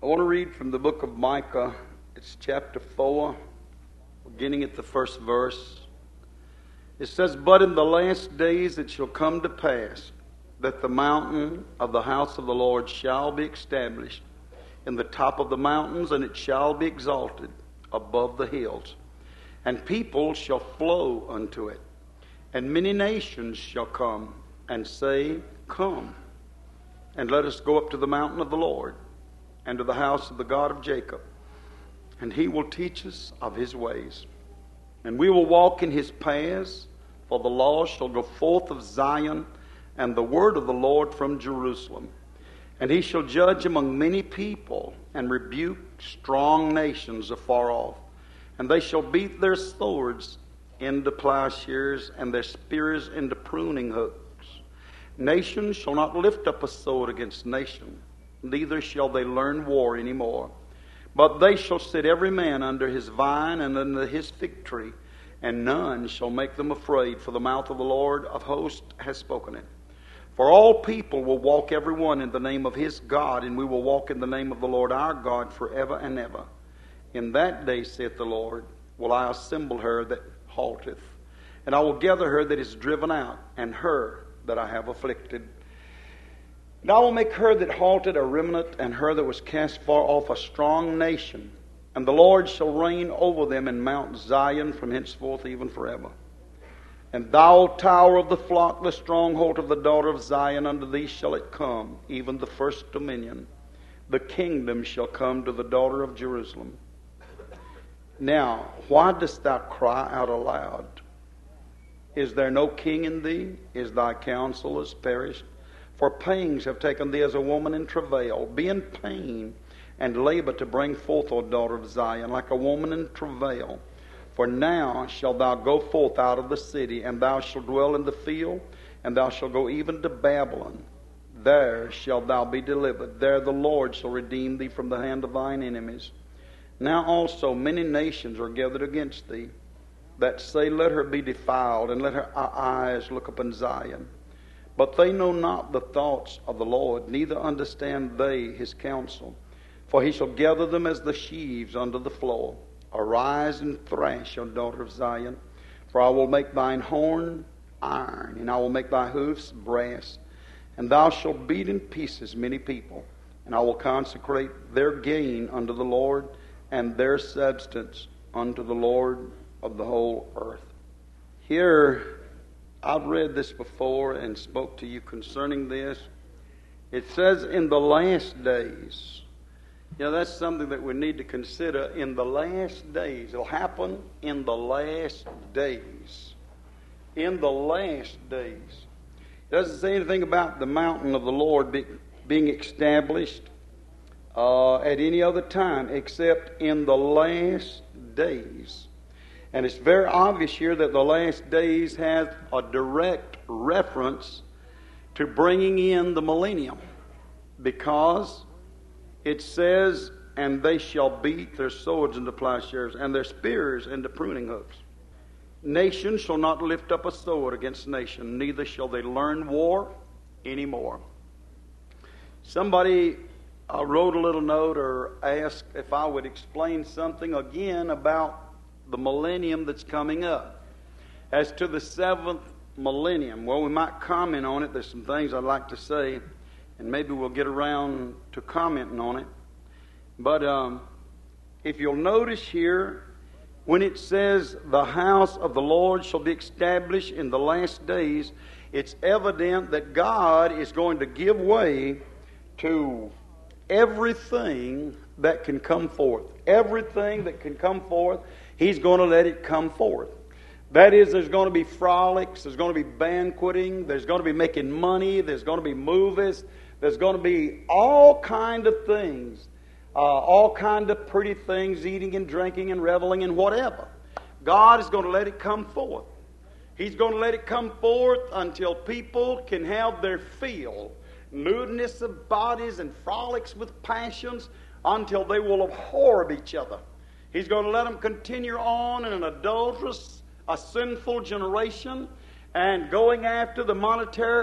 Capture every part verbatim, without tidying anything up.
I want to read from the book of Micah. It's chapter four, beginning at the first verse. It says, "But in the last days it shall come to pass that the mountain of the house of the Lord shall be established in the top of the mountains, and it shall be exalted above the hills. And people shall flow unto it. And many nations shall come and say, Come, and let us go up to the mountain of the Lord, and to the house of the God of Jacob. And he will teach us of his ways. And we will walk in his paths, for the law shall go forth of Zion, and the word of the Lord from Jerusalem. And he shall judge among many people, and rebuke strong nations afar off. And they shall beat their swords into plowshares, and their spears into pruning hooks. Nations shall not lift up a sword against nation, neither shall they learn war any more. But they shall sit every man under his vine and under his fig tree, and none shall make them afraid, for the mouth of the Lord of hosts has spoken it. For all people will walk every one in the name of his God, and we will walk in the name of the Lord our God forever and ever. In that day, saith the Lord, will I assemble her that halteth, and I will gather her that is driven out, and her that I have afflicted. And I will make her that halted a remnant, and her that was cast far off a strong nation. And the Lord shall reign over them in Mount Zion from henceforth even forever. And thou, tower of the flock, the stronghold of the daughter of Zion, unto thee shall it come, even the first dominion. The kingdom shall come to the daughter of Jerusalem. Now, why dost thou cry out aloud? Is there no king in thee? Is thy counsel perished? For pangs have taken thee as a woman in travail. Be in pain and labor to bring forth, O daughter of Zion, like a woman in travail. For now shalt thou go forth out of the city, and thou shalt dwell in the field, and thou shalt go even to Babylon. There shalt thou be delivered. There the Lord shall redeem thee from the hand of thine enemies. Now also many nations are gathered against thee, that say, Let her be defiled, and let her eyes look upon Zion. But they know not the thoughts of the Lord, neither understand they his counsel. For he shall gather them as the sheaves under the floor. Arise and thrash, O daughter of Zion, for I will make thine horn iron, and I will make thy hoofs brass. And thou shalt beat in pieces many people, and I will consecrate their gain unto the Lord, and their substance unto the Lord of the whole earth." Here, I've read this before and spoke to you concerning this. It says, in the last days. You know, that's something that we need to consider. In the last days. It'll happen in the last days. In the last days. It doesn't say anything about the mountain of the Lord be, being established uh, at any other time except in the last days. And it's very obvious here that the last days has a direct reference to bringing in the millennium, because it says, and they shall beat their swords into plowshares, and their spears into pruning hooks. Nation shall not lift up a sword against nation, neither shall they learn war anymore. Somebody uh, wrote a little note or asked if I would explain something again about the millennium that's coming up. As to the seventh millennium, well, we might comment on it. There's some things I'd like to say, and maybe we'll get around to commenting on it. But um, if you'll notice here, when it says the house of the Lord shall be established in the last days, it's evident that God is going to give way to everything that can come forth. Everything that can come forth, He's going to let it come forth. That is, there's going to be frolics, there's going to be banqueting, there's going to be making money, there's going to be movies, there's going to be all kind of things, uh, all kind of pretty things, eating and drinking and reveling and whatever. God is going to let it come forth. He's going to let it come forth until people can have their fill. Lewdness of bodies and frolics with passions, until they will abhor of each other. He's going to let them continue on in an adulterous, a sinful generation, and going after the monetary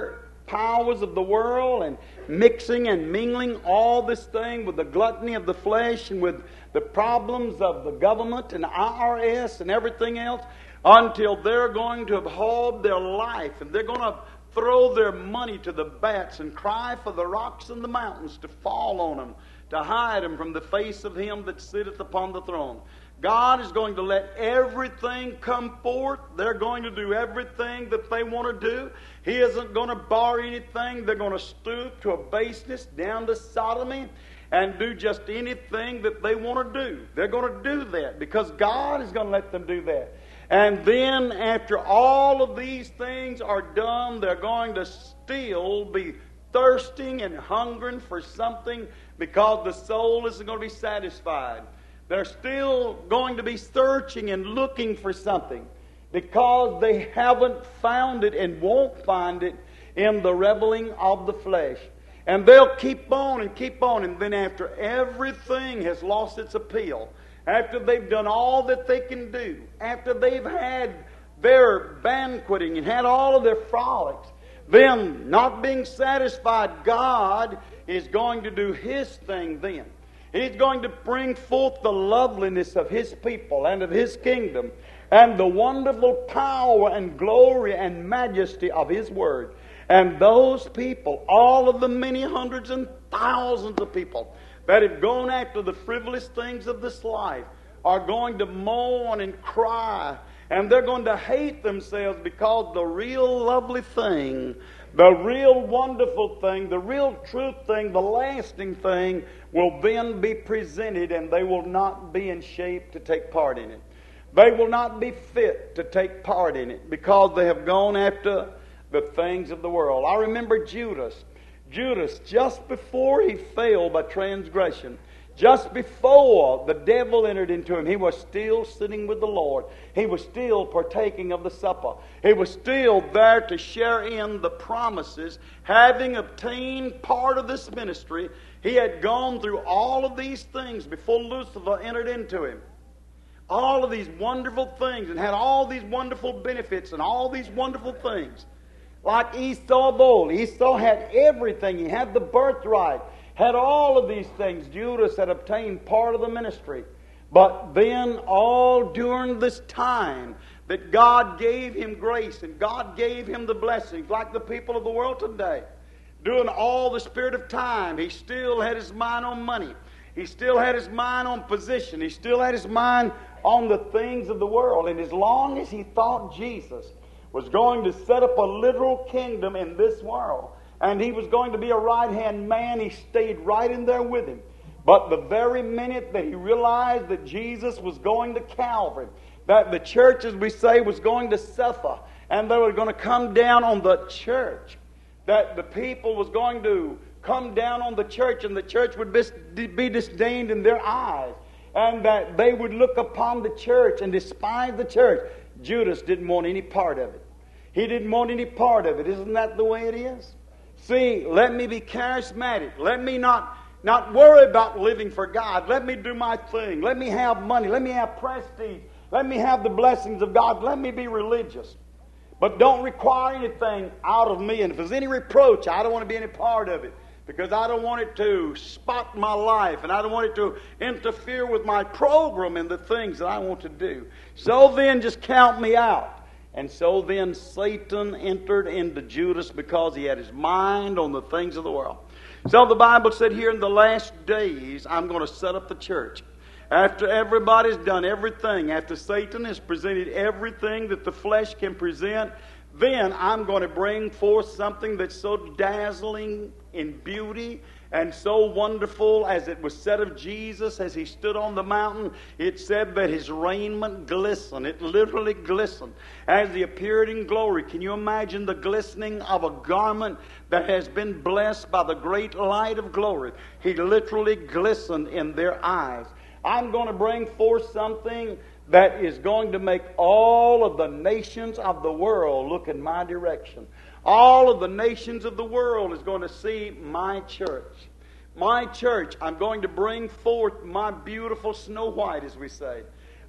powers of the world and mixing and mingling all this thing with the gluttony of the flesh and with the problems of the government and I R S and everything else, until they're going to have hauled their life and they're going to throw their money to the bats and cry for the rocks and the mountains to fall on them, to hide them from the face of Him that sitteth upon the throne. God is going to let everything come forth. They're going to do everything that they want to do. He isn't going to bar anything. They're going to stoop to a baseness, down to sodomy, and do just anything that they want to do. They're going to do that because God is going to let them do that. And then after all of these things are done, they're going to still be thirsting and hungering for something because the soul isn't going to be satisfied. They're still going to be searching and looking for something because they haven't found it and won't find it in the reveling of the flesh. And they'll keep on and keep on, and then after everything has lost its appeal, after they've done all that they can do, after they've had their banqueting and had all of their frolics, then, not being satisfied, God is going to do His thing then. He's going to bring forth the loveliness of His people and of His kingdom and the wonderful power and glory and majesty of His Word. And those people, all of the many hundreds and thousands of people that have gone after the frivolous things of this life, are going to mourn and cry, and they're going to hate themselves because the real lovely thing, the real wonderful thing, the real truth thing, the lasting thing will then be presented, and they will not be in shape to take part in it. They will not be fit to take part in it because they have gone after the things of the world. I remember Judas. Judas, just before he fell by transgression, just before the devil entered into him, he was still sitting with the Lord. He was still partaking of the supper. He was still there to share in the promises. Having obtained part of this ministry, he had gone through all of these things before Lucifer entered into him. All of these wonderful things, and had all these wonderful benefits and all these wonderful things. Like Esau of old. Esau had everything. He had the birthright. Had all of these things. Judas had obtained part of the ministry. But then all during this time that God gave him grace and God gave him the blessings, like the people of the world today, during all the spirit of time, he still had his mind on money. He still had his mind on position. He still had his mind on the things of the world. And as long as he thought Jesus was going to set up a literal kingdom in this world, and he was going to be a right-hand man, he stayed right in there with him. But the very minute that he realized that Jesus was going to Calvary, that the church, as we say, was going to suffer, and they were going to come down on the church, that the people was going to come down on the church, and the church would be disdained in their eyes, and that they would look upon the church and despise the church. Judas didn't want any part of it. He didn't want any part of it. Isn't that the way it is? See, let me be charismatic. Let me not, not worry about living for God. Let me do my thing. Let me have money. Let me have prestige. Let me have the blessings of God. Let me be religious. But don't require anything out of me. And if there's any reproach, I don't want to be any part of it. Because I don't want it to spot my life, and I don't want it to interfere with my program and the things that I want to do. So then, just count me out. And so then Satan entered into Judas because he had his mind on the things of the world. So the Bible said here in the last days, I'm going to set up the church. After everybody's done everything, after Satan has presented everything that the flesh can present, then I'm going to bring forth something that's so dazzling in beauty and so wonderful, as it was said of Jesus as he stood on the mountain. It said that his raiment glistened. It literally glistened as he appeared in glory. Can you imagine the glistening of a garment that has been blessed by the great light of glory? He literally glistened in their eyes. I'm going to bring forth something that is going to make all of the nations of the world look in my direction. All of the nations of the world is going to see my church. My church, I'm going to bring forth my beautiful Snow White, as we say.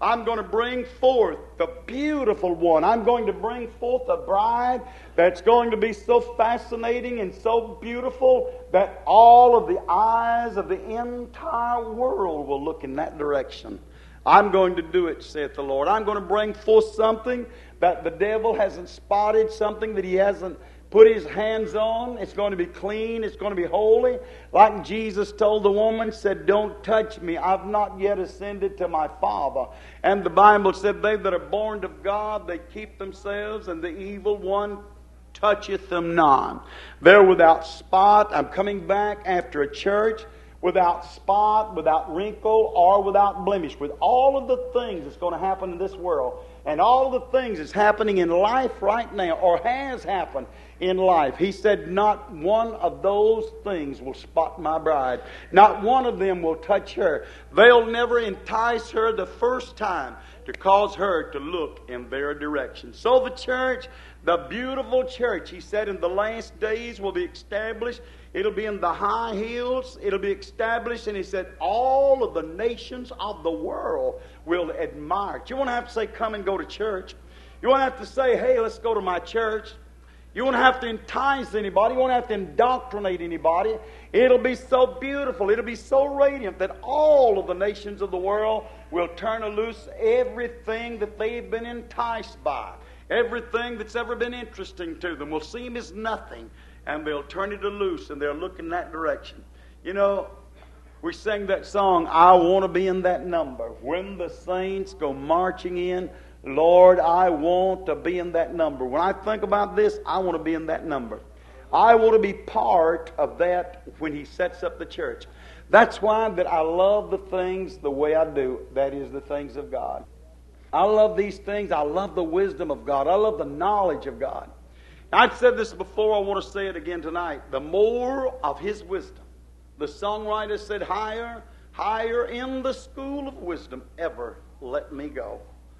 I'm going to bring forth the beautiful one. I'm going to bring forth a bride that's going to be so fascinating and so beautiful that all of the eyes of the entire world will look in that direction. I'm going to do it, saith the Lord. I'm going to bring forth something that the devil hasn't spotted, something that he hasn't put his hands on. It's going to be clean. It's going to be holy. Like Jesus told the woman, said, don't touch me. I've not yet ascended to my Father. And the Bible said, they that are born of God, they keep themselves, and the evil one toucheth them not. They're without spot. I'm coming back after a church without spot, without wrinkle, or without blemish. With all of the things that's going to happen in this world, and all the things that's happening in life right now, or has happened in life, he said, not one of those things will spot my bride. Not one of them will touch her. They'll never entice her the first time to cause her to look in their direction. So the church, the beautiful church, he said, in the last days will be established. It'll be in the high hills. It'll be established. And he said, all of the nations of the world will admire it. You won't have to say, come and go to church. You won't have to say, hey, let's go to my church. You won't have to entice anybody. You won't have to indoctrinate anybody. It'll be so beautiful. It'll be so radiant that all of the nations of the world will turn loose everything that they've been enticed by. Everything that's ever been interesting to them will seem as nothing. And they'll turn it loose, and they'll look in that direction. You know, we sing that song, I want to be in that number. When the saints go marching in, Lord, I want to be in that number. When I think about this, I want to be in that number. I want to be part of that when he sets up the church. That's why that I love the things the way I do. That is the things of God. I love these things. I love the wisdom of God. I love the knowledge of God. I've said this before, I want to say it again tonight. The more of his wisdom. The songwriter said, higher, higher in the school of wisdom ever let me go.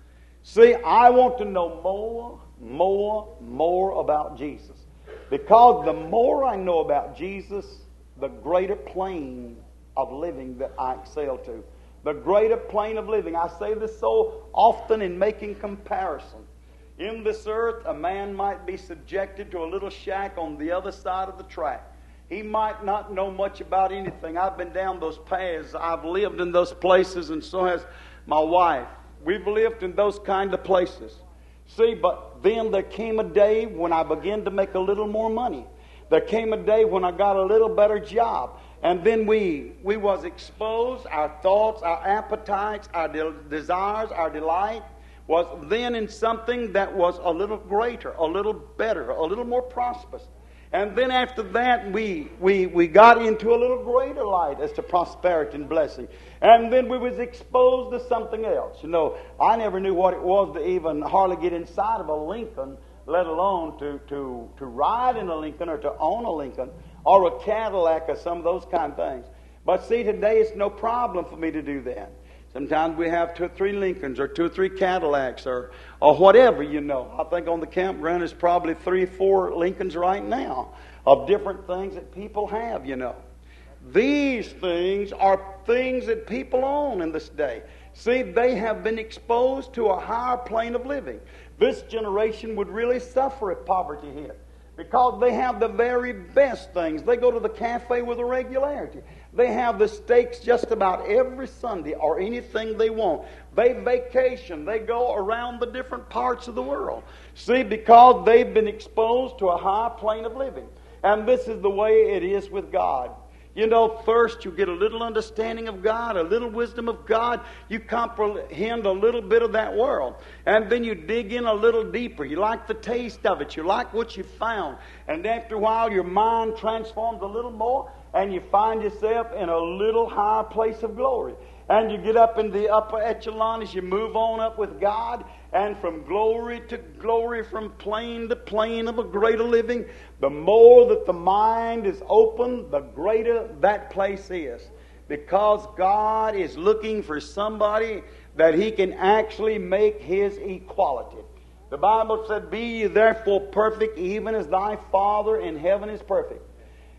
See, I want to know more, more, more about Jesus. Because the more I know about Jesus, the greater plane of living that I excel to. The greater plane of living. I say this so often in making comparison. In this earth, a man might be subjected to a little shack on the other side of the track. He might not know much about anything. I've been down those paths. I've lived in those places, and so has my wife. We've lived in those kind of places. See, but then there came a day when I began to make a little more money. There came a day when I got a little better job. And then we we was exposed, our thoughts, our appetites, our de- desires, our delight, was then in something that was a little greater, a little better, a little more prosperous. And then after that, we we we got into a little greater light as to prosperity and blessing. And then we was exposed to something else. You know, I never knew what it was to even hardly get inside of a Lincoln, let alone to, to, to ride in a Lincoln or to own a Lincoln or a Cadillac or some of those kind of things. But see, today it's no problem for me to do that. Sometimes we have two or three Lincolns or two or three Cadillacs or, or whatever, you know. I think on the campground there's probably three or four Lincolns right now of different things that people have, you know. These things are things that people own in this day. See, they have been exposed to a higher plane of living. This generation would really suffer if poverty hit because they have the very best things. They go to the cafe with a regularity. They have the steaks just about every Sunday or anything they want. They vacation. They go around the different parts of the world. See, because they've been exposed to a high plane of living. And this is the way it is with God. You know, first you get a little understanding of God, a little wisdom of God. You comprehend a little bit of that world. And then you dig in a little deeper. You like the taste of it. You like what you found. And after a while your mind transforms a little more and you find yourself in a little higher place of glory. And you get up in the upper echelon as you move on up with God. And from glory to glory, from plane to plane of a greater living, the more that the mind is open, the greater that place is. Because God is looking for somebody that He can actually make His equality. The Bible said, be ye therefore perfect, even as thy Father in heaven is perfect.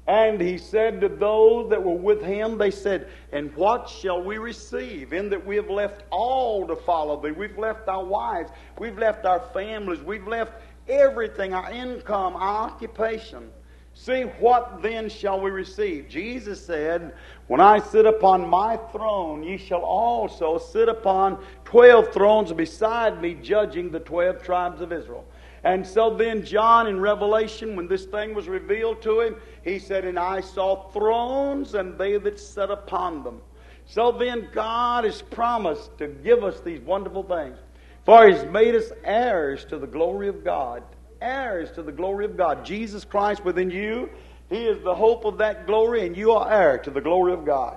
And he said to those that were with him, they said, and what shall we receive? In that we have left all to follow thee. We've left our wives. We've left our families. We've left everything, our income, our occupation. See, what then shall we receive? Jesus said, when I sit upon my throne, ye shall also sit upon twelve thrones beside me, judging the twelve tribes of Israel. And so then John in Revelation, when this thing was revealed to him, he said, and I saw thrones and they that sat upon them. So then God has promised to give us these wonderful things. For He has made us heirs to the glory of God. Heirs to the glory of God. Jesus Christ within you, He is the hope of that glory, and you are heir to the glory of God.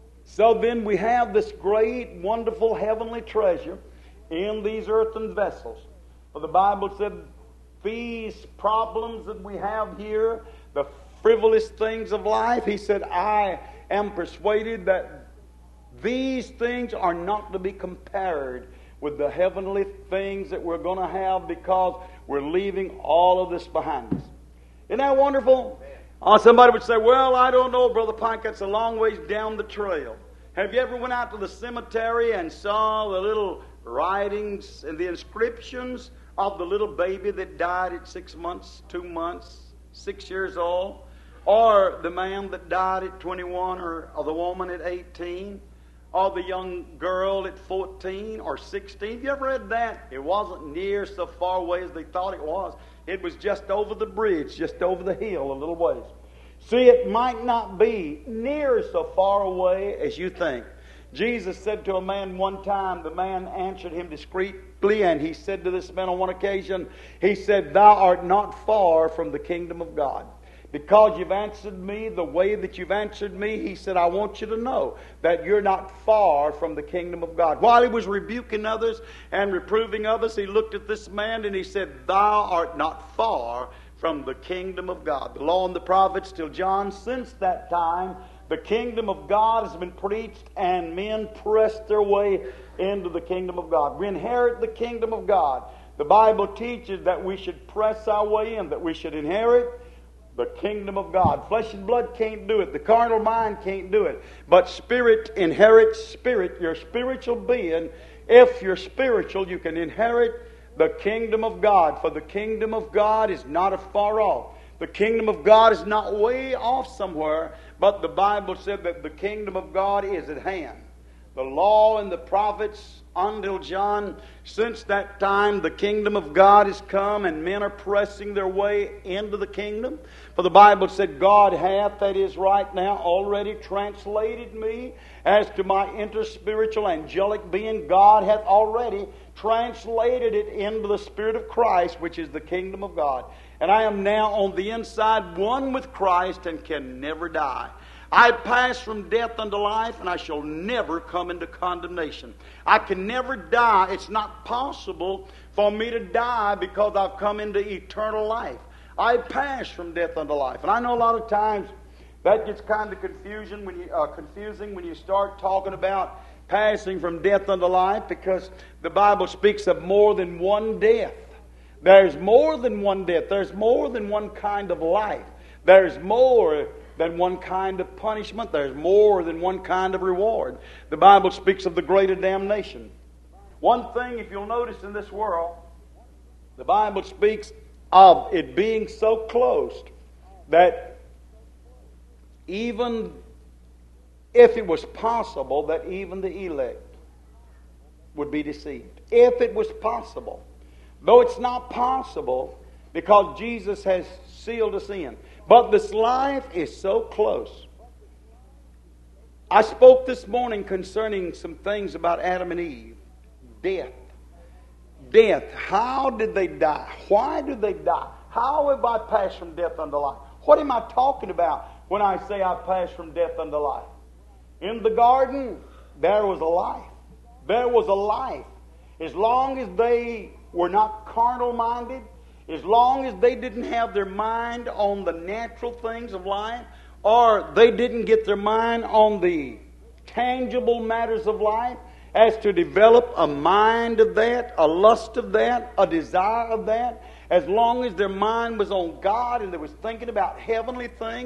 So then we have this great, wonderful heavenly treasure in these earthen vessels. For the Bible said these problems that we have here, the frivolous things of life, He said, I am persuaded that these things are not to be compared with the heavenly things that we're going to have, because we're leaving all of this behind us. Isn't that wonderful? Uh, somebody would say, well, I don't know, Brother Pike, that's a long ways down the trail. Have you ever went out to the cemetery and saw the little writings and the inscriptions of the little baby that died at six months, two months, six years old? Or the man that died at twenty-one, or, or the woman at eighteen? Or the young girl at fourteen or sixteen. Have you ever read that? It wasn't near so far away as they thought it was. It was just over the bridge, just over the hill a little ways. See, it might not be near so far away as you think. Jesus said to a man one time, the man answered him discreetly, and he said to this man on one occasion, he said, thou art not far from the kingdom of God. Because you've answered me the way that you've answered me, he said, I want you to know that you're not far from the kingdom of God. While he was rebuking others and reproving others, he looked at this man and he said, thou art not far from the kingdom of God. The law and the prophets till John, since that time, the kingdom of God has been preached and men pressed their way into the kingdom of God. We inherit the kingdom of God. The Bible teaches that we should press our way in, that we should inherit the kingdom of God. Flesh and blood can't do it. The carnal mind can't do it. But spirit inherits spirit. Your spiritual being, if you're spiritual, you can inherit the kingdom of God. For the kingdom of God is not afar off. The kingdom of God is not way off somewhere. But the Bible said that the kingdom of God is at hand. The law and the prophets until John, since that time the kingdom of God has come and men are pressing their way into the kingdom. For the Bible said, God hath, that is right now, already translated me as to my interspiritual angelic being. God hath already translated it into the Spirit of Christ, which is the kingdom of God. And I am now on the inside one with Christ and can never die. I pass from death unto life, and I shall never come into condemnation. I can never die. It's not possible for me to die because I've come into eternal life. I pass from death unto life. And I know a lot of times that gets kind of confusion when you, uh, confusing when you start talking about passing from death unto life, because the Bible speaks of more than one death. There's more than one death. There's more than one kind of life. There's more than one kind of punishment. There's more than one kind of reward. The Bible speaks of the greater damnation. One thing, if you'll notice in this world, the Bible speaks of it being so close that even if it was possible that even the elect would be deceived. If it was possible. Though it's not possible, because Jesus has sealed us in. But this life is so close. I spoke this morning concerning some things about Adam and Eve. Death. Death. How did they die? Why did they die? How have I passed from death unto life? What am I talking about when I say I passed from death unto life? In the garden, there was a life. There was a life. As long as they were not carnal-minded, as long as they didn't have their mind on the natural things of life, or they didn't get their mind on the tangible matters of life, as to develop a mind of that, a lust of that, a desire of that, as long as their mind was on God and they was thinking about heavenly things,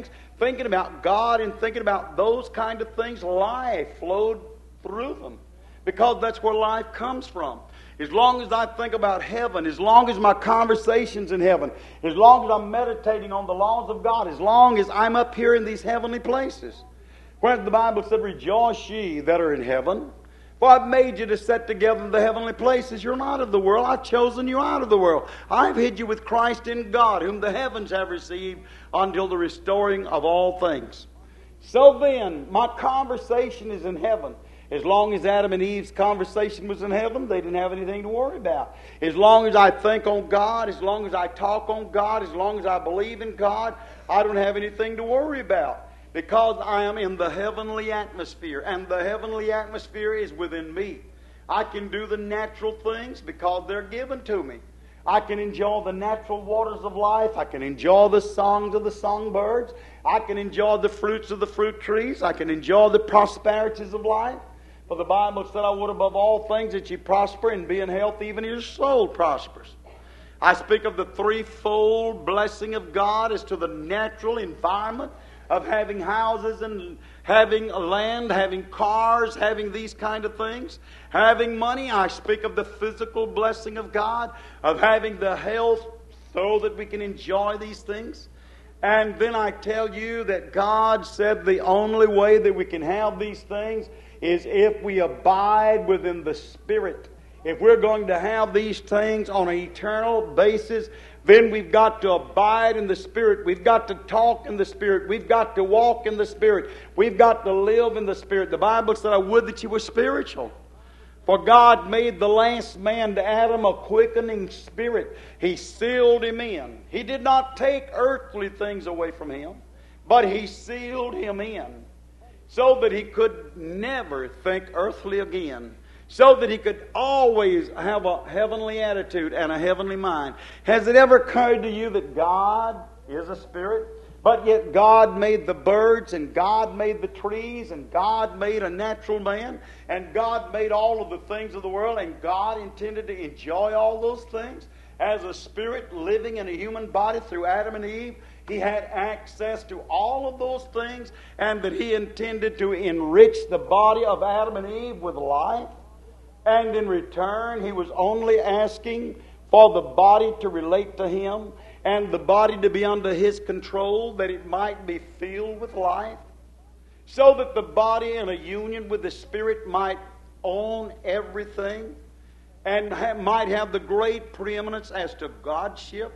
thinking about God and thinking about those kind of things, life flowed through them. Because that's where life comes from. As long as I think about heaven, as long as my conversation's in heaven, as long as I'm meditating on the laws of God, as long as I'm up here in these heavenly places. Where the Bible said, rejoice ye that are in heaven, for I've made you to set together the heavenly places. You're not of the world. I've chosen you out of the world. I've hid you with Christ in God, whom the heavens have received until the restoring of all things. So then, my conversation is in heaven. As long as Adam and Eve's conversation was in heaven, they didn't have anything to worry about. As long as I think on God, as long as I talk on God, as long as I believe in God, I don't have anything to worry about. Because I am in the heavenly atmosphere, and the heavenly atmosphere is within me. I can do the natural things because they're given to me. I can enjoy the natural waters of life. I can enjoy the songs of the songbirds. I can enjoy the fruits of the fruit trees. I can enjoy the prosperities of life. For the Bible said, I would above all things that ye prosper and be in health, even as your soul prospers. I speak of the threefold blessing of God as to the natural environment of having houses and having land, having cars, having these kind of things. Having money, I speak of the physical blessing of God, of having the health so that we can enjoy these things. And then I tell you that God said the only way that we can have these things is if we abide within the Spirit. If we're going to have these things on an eternal basis, then we've got to abide in the Spirit. We've got to talk in the Spirit. We've got to walk in the Spirit. We've got to live in the Spirit. The Bible said, I would that you were spiritual. For God made the last man to Adam a quickening spirit. He sealed him in. He did not take earthly things away from him, but He sealed him in so that he could never think earthly again. So that he could always have a heavenly attitude and a heavenly mind. Has it ever occurred to you that God is a spirit, but yet God made the birds, and God made the trees, and God made a natural man, and God made all of the things of the world, and God intended to enjoy all those things? As a spirit living in a human body through Adam and Eve, He had access to all of those things, and that He intended to enrich the body of Adam and Eve with life. And in return, He was only asking for the body to relate to Him and the body to be under His control, that it might be filled with life, so that the body in a union with the Spirit might own everything and ha- might have the great preeminence as to Godship.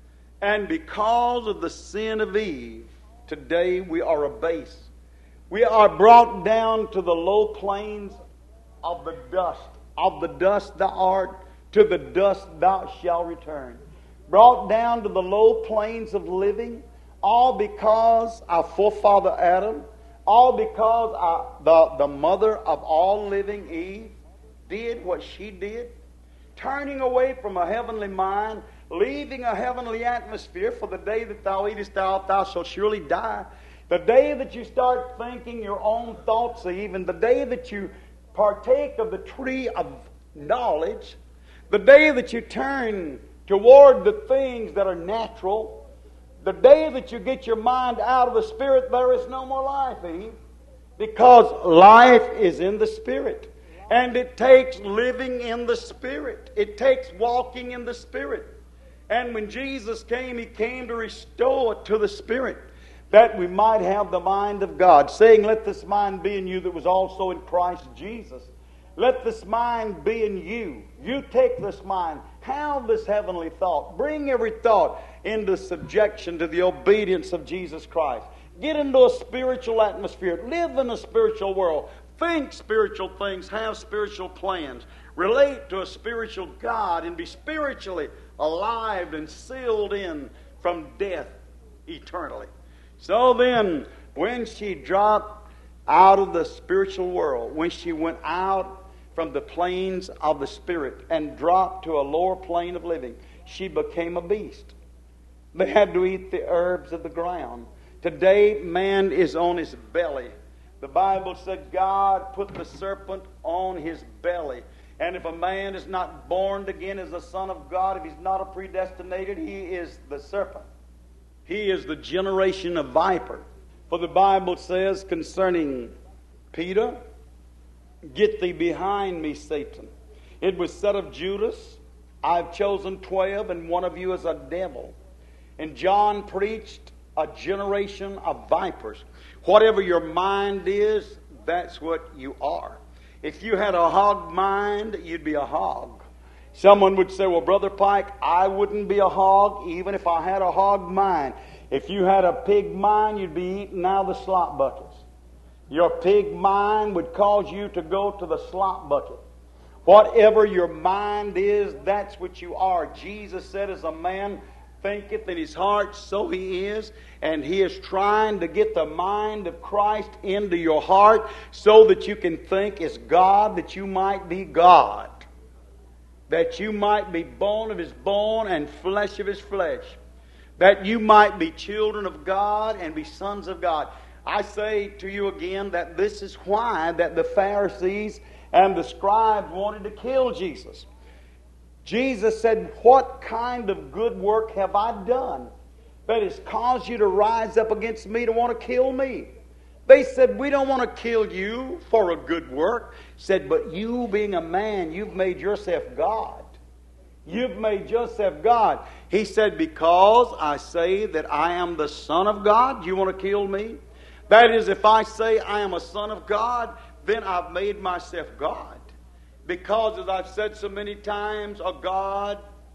And because of the sin of Eve, today we are abased. We are brought down to the low plains of the dust. Of the dust thou art, to the dust thou shalt return. Brought down to the low plains of living, all because our forefather Adam, all because our, the, the mother of all living, Eve, did what she did, turning away from a heavenly mind, leaving a heavenly atmosphere. For the day that thou eatest thou, thou shalt surely die. The day that you start thinking your own thoughts, even the day that you partake of the tree of knowledge, the day that you turn toward the things that are natural, the day that you get your mind out of the Spirit, there is no more life, Eve. Because life is in the Spirit. And it takes living in the Spirit. It takes walking in the Spirit. And when Jesus came, He came to restore it to the Spirit, that we might have the mind of God, saying, let this mind be in you that was also in Christ Jesus. Let this mind be in you. You take this mind, have this heavenly thought, bring every thought into subjection to the obedience of Jesus Christ. Get into a spiritual atmosphere. Live in a spiritual world. Think spiritual things. Have spiritual plans. Relate to a spiritual God and be spiritually alive and sealed in from death eternally. So then, when she dropped out of the spiritual world, when she went out from the plains of the Spirit and dropped to a lower plane of living, she became a beast. They had to eat the herbs of the ground. Today, man is on his belly. The Bible said God put the serpent on his belly. And if a man is not born again as a son of God, if he's not a predestinated, he is the serpent. He is the generation of viper. For the Bible says concerning Peter, "Get thee behind me, Satan. It was said of Judas, I've chosen twelve, and one of you is a devil." And John preached a generation of vipers. Whatever your mind is, that's what you are. If you had a hog mind, you'd be a hog. Someone would say, "Well, Brother Pike, I wouldn't be a hog even if I had a hog mind. If you had a pig mind, you'd be eating out of the slop buckets. Your pig mind would cause you to go to the slop bucket. Whatever your mind is, that's what you are." Jesus said, "As a man thinketh in his heart, so he is." And he is trying to get the mind of Christ into your heart so that you can think as God, that you might be God. That you might be bone of his bone and flesh of his flesh. That you might be children of God and be sons of God. I say to you again that this is why that the Pharisees and the scribes wanted to kill Jesus. Jesus said, "What kind of good work have I done that has caused you to rise up against me to want to kill me?" They said, "We don't want to kill you for a good work." He said, "But you being a man, you've made yourself God. You've made yourself God." He said, "Because I say that I am the Son of God, you want to kill me? That is, if I say I am a son of God, then I've made myself God. Because, as I've said so many times, a God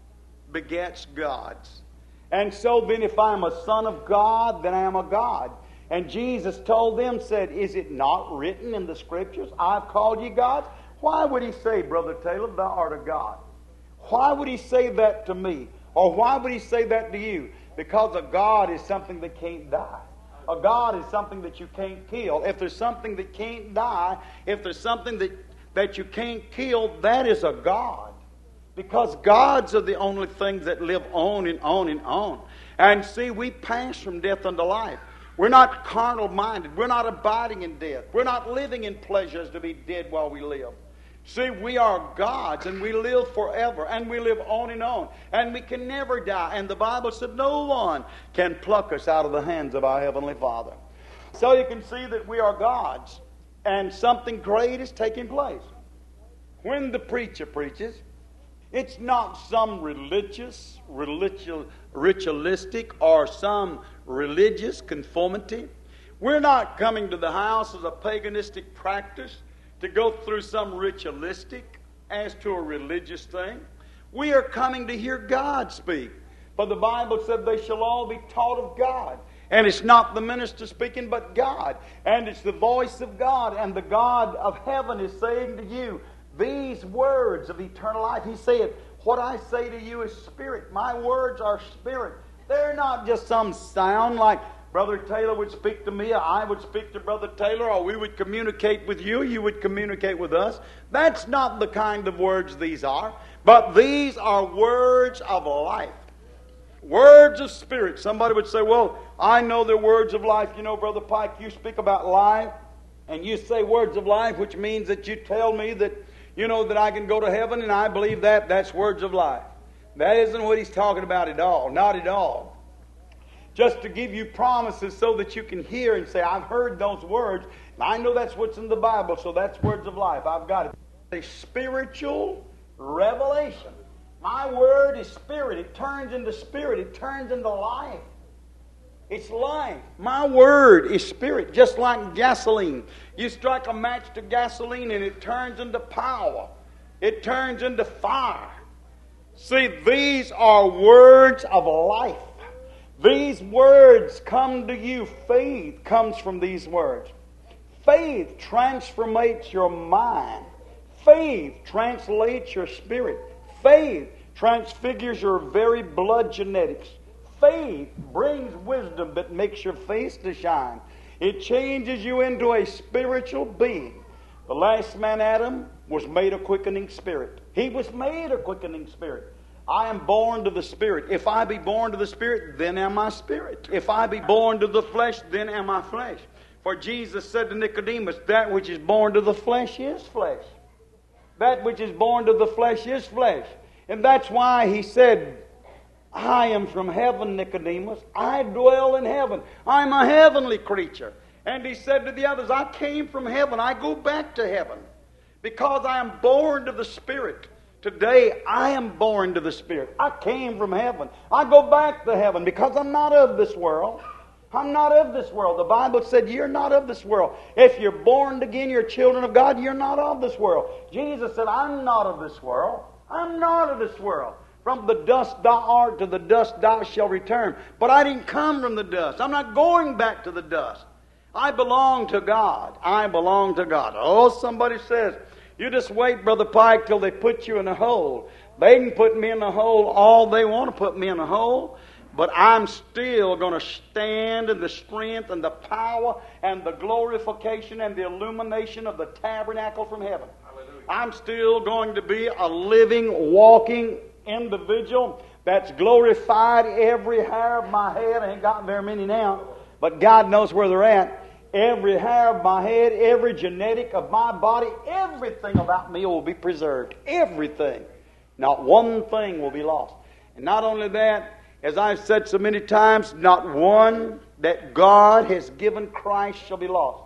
begets gods. And so then if I am a son of God, then I am a God." And Jesus told them, said, "Is it not written in the Scriptures, I've called you gods?" Why would he say, "Brother Taylor, thou art a God"? Why would he say that to me? Or why would he say that to you? Because a God is something that can't die. A God is something that you can't kill. If there's something that can't die, if there's something that, that you can't kill, that is a God. Because gods are the only things that live on and on and on. And see, we pass from death unto life. We're not carnal-minded. We're not abiding in death. We're not living in pleasures to be dead while we live. See, we are gods, and we live forever, and we live on and on, and we can never die. And the Bible said no one can pluck us out of the hands of our Heavenly Father. So you can see that we are gods, and something great is taking place. When the preacher preaches, it's not some religious, religious, ritualistic, or some religious conformity. We're not coming to the house as a paganistic practice to go through some ritualistic as to a religious thing. We are coming to hear God speak. For the Bible said they shall all be taught of God. And it's not the minister speaking, but God. And it's the voice of God. And the God of heaven is saying to you these words of eternal life. He said, "What I say to you is spirit. My words are spirit." They're not just some sound like Brother Taylor would speak to me, or I would speak to Brother Taylor, or we would communicate with you, you would communicate with us. That's not the kind of words these are. But these are words of life. Words of spirit. Somebody would say, "Well, I know they're words of life. You know, Brother Pike, you speak about life, and you say words of life, which means that you tell me that, you know, that I can go to heaven, and I believe that. That's words of life." That isn't what he's talking about at all. Not at all. Just to give you promises so that you can hear and say, "I've heard those words, and I know that's what's in the Bible, so that's words of life. I've got it." A spiritual revelation. My word is spirit. It turns into spirit. It turns into life. It's life. My word is spirit, just like gasoline. You strike a match to gasoline and it turns into power. It turns into fire. See, these are words of life. These words come to you. Faith comes from these words. Faith transformates your mind. Faith translates your spirit. Faith transfigures your very blood genetics. Faith brings wisdom that makes your face to shine. It changes you into a spiritual being. The last man, Adam, was made a quickening spirit. He was made a quickening spirit. I am born to the Spirit. If I be born to the Spirit, then am I spirit. If I be born to the flesh, then am I flesh. For Jesus said to Nicodemus, "That which is born to the flesh is flesh. That which is born to the flesh is flesh." And that's why he said, I am from heaven, Nicodemus. I dwell in heaven. I'm a heavenly creature. And he said to the others, I came from heaven. I go back to heaven because I am born of the Spirit. Today, I am born to the Spirit. I came from heaven. I go back to heaven because I'm not of this world. I'm not of this world. The Bible said you're not of this world. If you're born again, you're children of God, you're not of this world. Jesus said, I'm not of this world. I'm not of this world. From the dust thou art, to the dust thou shalt return. But I didn't come from the dust. I'm not going back to the dust. I belong to God. I belong to God. Oh, somebody says, you just wait, Brother Pike, till they put you in a hole. They can put me in a hole all they want to put me in a hole. But I'm still going to stand in the strength and the power and the glorification and the illumination of the tabernacle from heaven. Hallelujah. I'm still going to be a living, walking individual that's glorified. Every hair of my head, I ain't got very many now, but God knows where they're at. Every hair of my head, every genetic of my body, everything about me will be preserved. Everything. Not one thing will be lost. And not only that, as I've said so many times, not one that God has given Christ shall be lost.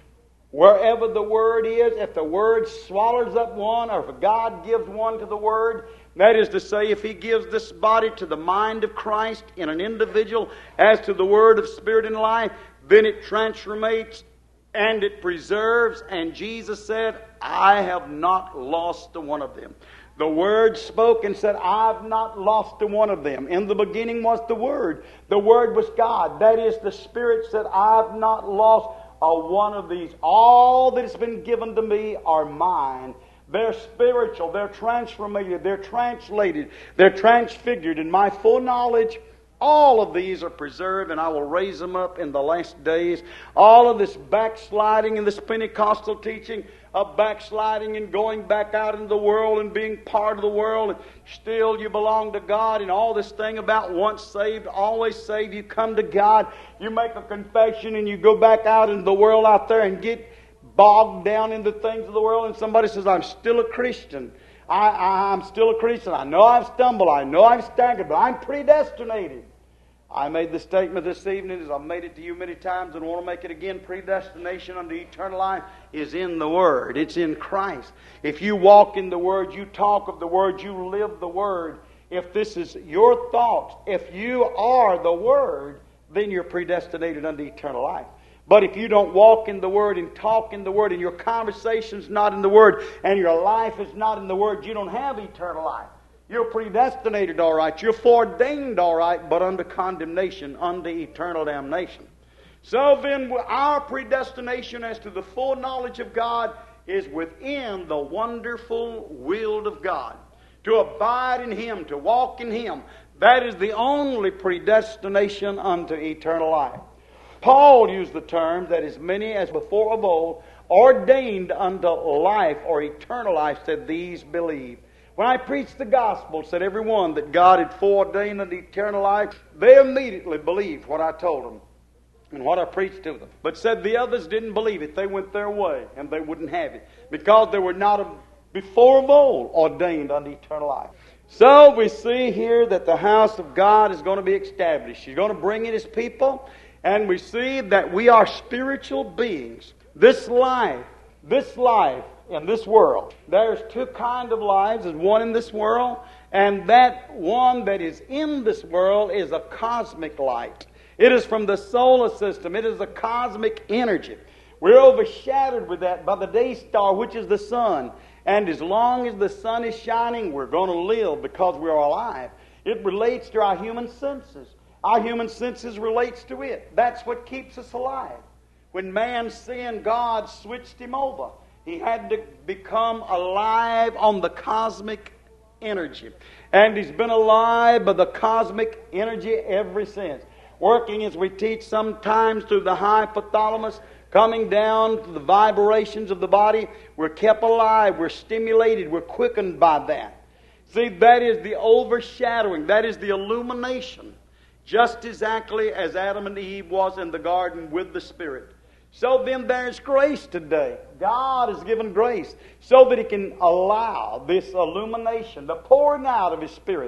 Wherever the Word is, if the Word swallows up one, or if God gives one to the Word, that is to say, if He gives this body to the mind of Christ in an individual as to the Word of Spirit and life, then it transformates and it preserves. And Jesus said, I have not lost the one of them. The Word spoke and said, I've not lost to one of them. In the beginning was the Word. The Word was God. That is, the Spirit said, I've not lost a one of these. All that has been given to me are mine. They're spiritual. They're transformated. They're translated. They're transfigured. In my full knowledge, all of these are preserved, and I will raise them up in the last days. All of this backsliding and this Pentecostal teaching of backsliding and going back out into the world and being part of the world, and still you belong to God, and all this thing about once saved, always saved. You come to God, you make a confession, and you go back out into the world out there and get bogged down into things of the world, and somebody says, I'm still a Christian. I, I, I'm still a Christian. I know I've stumbled. I know I've staggered, but I'm predestinated. I made the statement this evening, as I've made it to you many times and want to make it again. Predestination unto eternal life is in the Word. It's in Christ. If you walk in the Word, you talk of the Word, you live the Word. If this is your thoughts, if you are the Word, then you're predestinated unto eternal life. But if you don't walk in the Word and talk in the Word, and your conversation's not in the Word, and your life is not in the Word, you don't have eternal life. You're predestinated, all right. You're foreordained, all right, but under condemnation, under eternal damnation. So then, our predestination as to the full knowledge of God is within the wonderful will of God. To abide in Him, to walk in Him, that is the only predestination unto eternal life. Paul used the term that as many as before of old ordained unto life or eternal life, said these believe. When I preached the gospel, said everyone that God had foreordained unto eternal life, they immediately believed what I told them and what I preached to them. But said the others didn't believe it. They went their way and they wouldn't have it because they were not before of old ordained unto eternal life. So we see here that the house of God is going to be established. He's going to bring in His people, and we see that we are spiritual beings. This life, this life, in this world. There's two kinds of lives. There's one in this world, and that one that is in this world is a cosmic light. It is from the solar system. It is a cosmic energy. We're overshadowed with that by the day star, which is the sun. And as long as the sun is shining, we're going to live because we're alive. It relates to our human senses. Our human senses relates to it. That's what keeps us alive. When man sinned, God switched him over. He had to become alive on the cosmic energy. And he's been alive by the cosmic energy ever since. Working, as we teach sometimes, through the hypothalamus, coming down to the vibrations of the body. We're kept alive. We're stimulated. We're quickened by that. See, that is the overshadowing. That is the illumination. Just exactly as Adam and Eve was in the garden with the Spirit. So then there's grace today. God has given grace so that He can allow this illumination, the pouring out of His Spirit,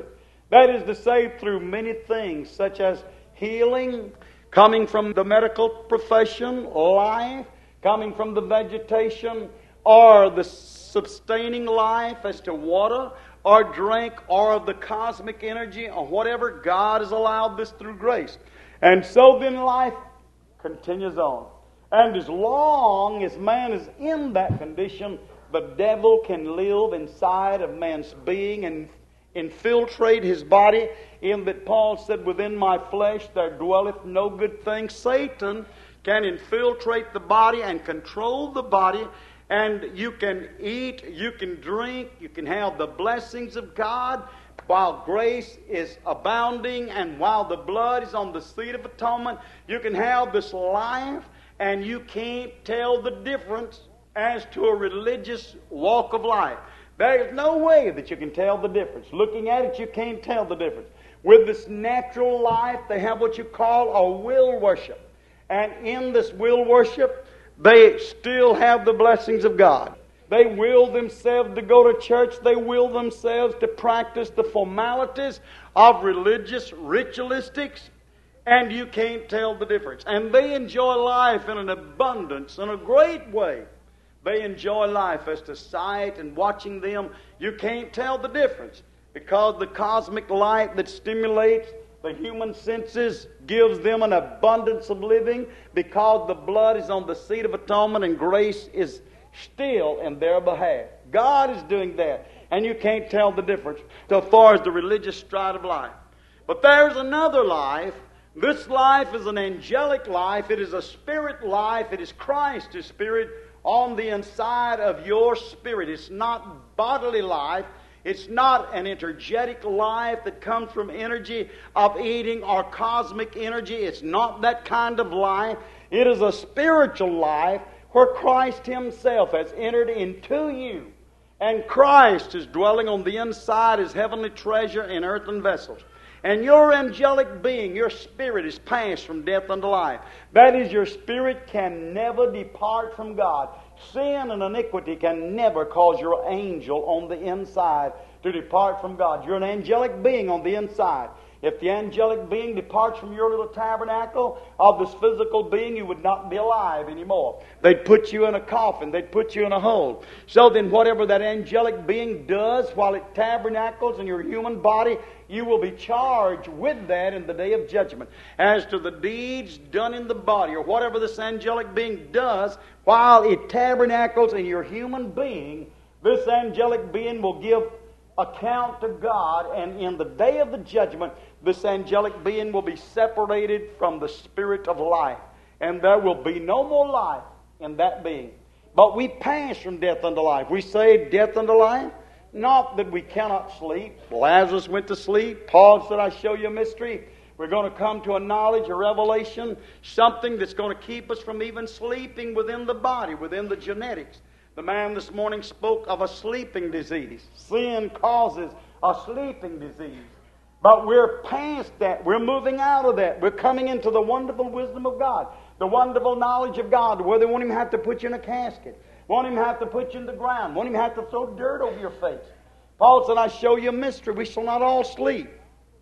That is to say, through many things, such as healing, coming from the medical profession, life, coming from the vegetation, or the sustaining life as to water, or drink, or the cosmic energy, or whatever. God has allowed this through grace. And so then life continues on. And as long as man is in that condition, the devil can live inside of man's being and infiltrate his body, in that Paul said, within my flesh there dwelleth no good thing. Satan can infiltrate the body and control the body, and you can eat, you can drink, you can have the blessings of God while grace is abounding, and while the blood is on the seat of atonement. You can have this life, and you can't tell the difference as to a religious walk of life. There is no way that you can tell the difference. Looking at it, you can't tell the difference. With this natural life, they have what you call a will worship. And in this will worship, they still have the blessings of God. They will themselves to go to church. They will themselves to practice the formalities of religious ritualistics. And you can't tell the difference. And they enjoy life in an abundance, in a great way. They enjoy life as to sight and watching them. You can't tell the difference, because the cosmic light that stimulates the human senses gives them an abundance of living, because the blood is on the seat of atonement and grace is still in their behalf. God is doing that, and you can't tell the difference so far as the religious stride of life. But there's another life. This life is an angelic life. It is a spirit life. It is Christ's spirit on the inside of your spirit. It's not bodily life. It's not an energetic life that comes from energy of eating or cosmic energy. It's not that kind of life. It is a spiritual life where Christ Himself has entered into you. And Christ is dwelling on the inside as heavenly treasure in earthen vessels. And your angelic being, your spirit, is passed from death unto life. That is, your spirit can never depart from God. Sin and iniquity can never cause your angel on the inside to depart from God. You're an angelic being on the inside. If the angelic being departs from your little tabernacle of this physical being, you would not be alive anymore. They'd put you in a coffin. They'd put you in a hole. So then whatever that angelic being does while it tabernacles in your human body, you will be charged with that in the day of judgment. As to the deeds done in the body, or whatever this angelic being does while it tabernacles in your human being, this angelic being will give account to God, and in the day of the judgment, this angelic being will be separated from the spirit of life, and there will be no more life in that being. But we pass from death unto life. We say death unto life, not that we cannot sleep. Lazarus went to sleep. Paul said, I show you a mystery. We're going to come to a knowledge, a revelation, something that's going to keep us from even sleeping within the body, within the genetics. The man this morning spoke of a sleeping disease. Sin causes a sleeping disease. But we're past that. We're moving out of that. We're coming into the wonderful wisdom of God, the wonderful knowledge of God, where they won't even have to put you in a casket, won't even have to put you in the ground, won't even have to throw dirt over your face. Paul said, I show you a mystery. We shall not all sleep.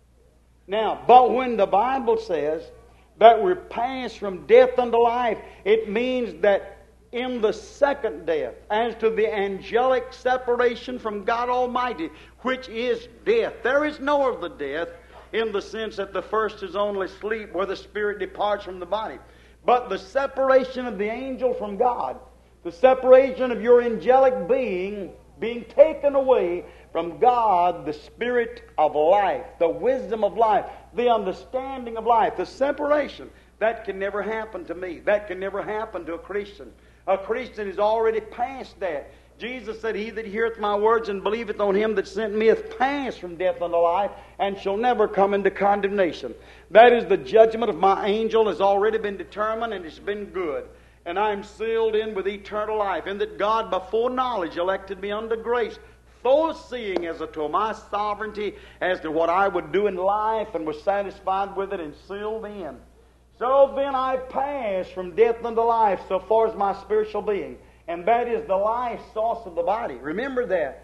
Now, but when the Bible says that we're passed from death unto life, it means that in the second death, as to the angelic separation from God Almighty, which is death. There is no other death in the sense that the first is only sleep, where the spirit departs from the body. But the separation of the angel from God, the separation of your angelic being, being taken away from God, the spirit of life, the wisdom of life, the understanding of life, the separation, that can never happen to me. That can never happen to a Christian. A Christian is already past that. Jesus said, He that heareth my words and believeth on Him that sent me hath passed from death unto life, and shall never come into condemnation. That is, the judgment of my angel has already been determined, and it's been good. And I am sealed in with eternal life, in that God before knowledge elected me unto grace, foreseeing as to my sovereignty, as to what I would do in life, and was satisfied with it, and sealed me in. So then I pass from death unto life, so far as my spiritual being. And that is the life source of the body. Remember that.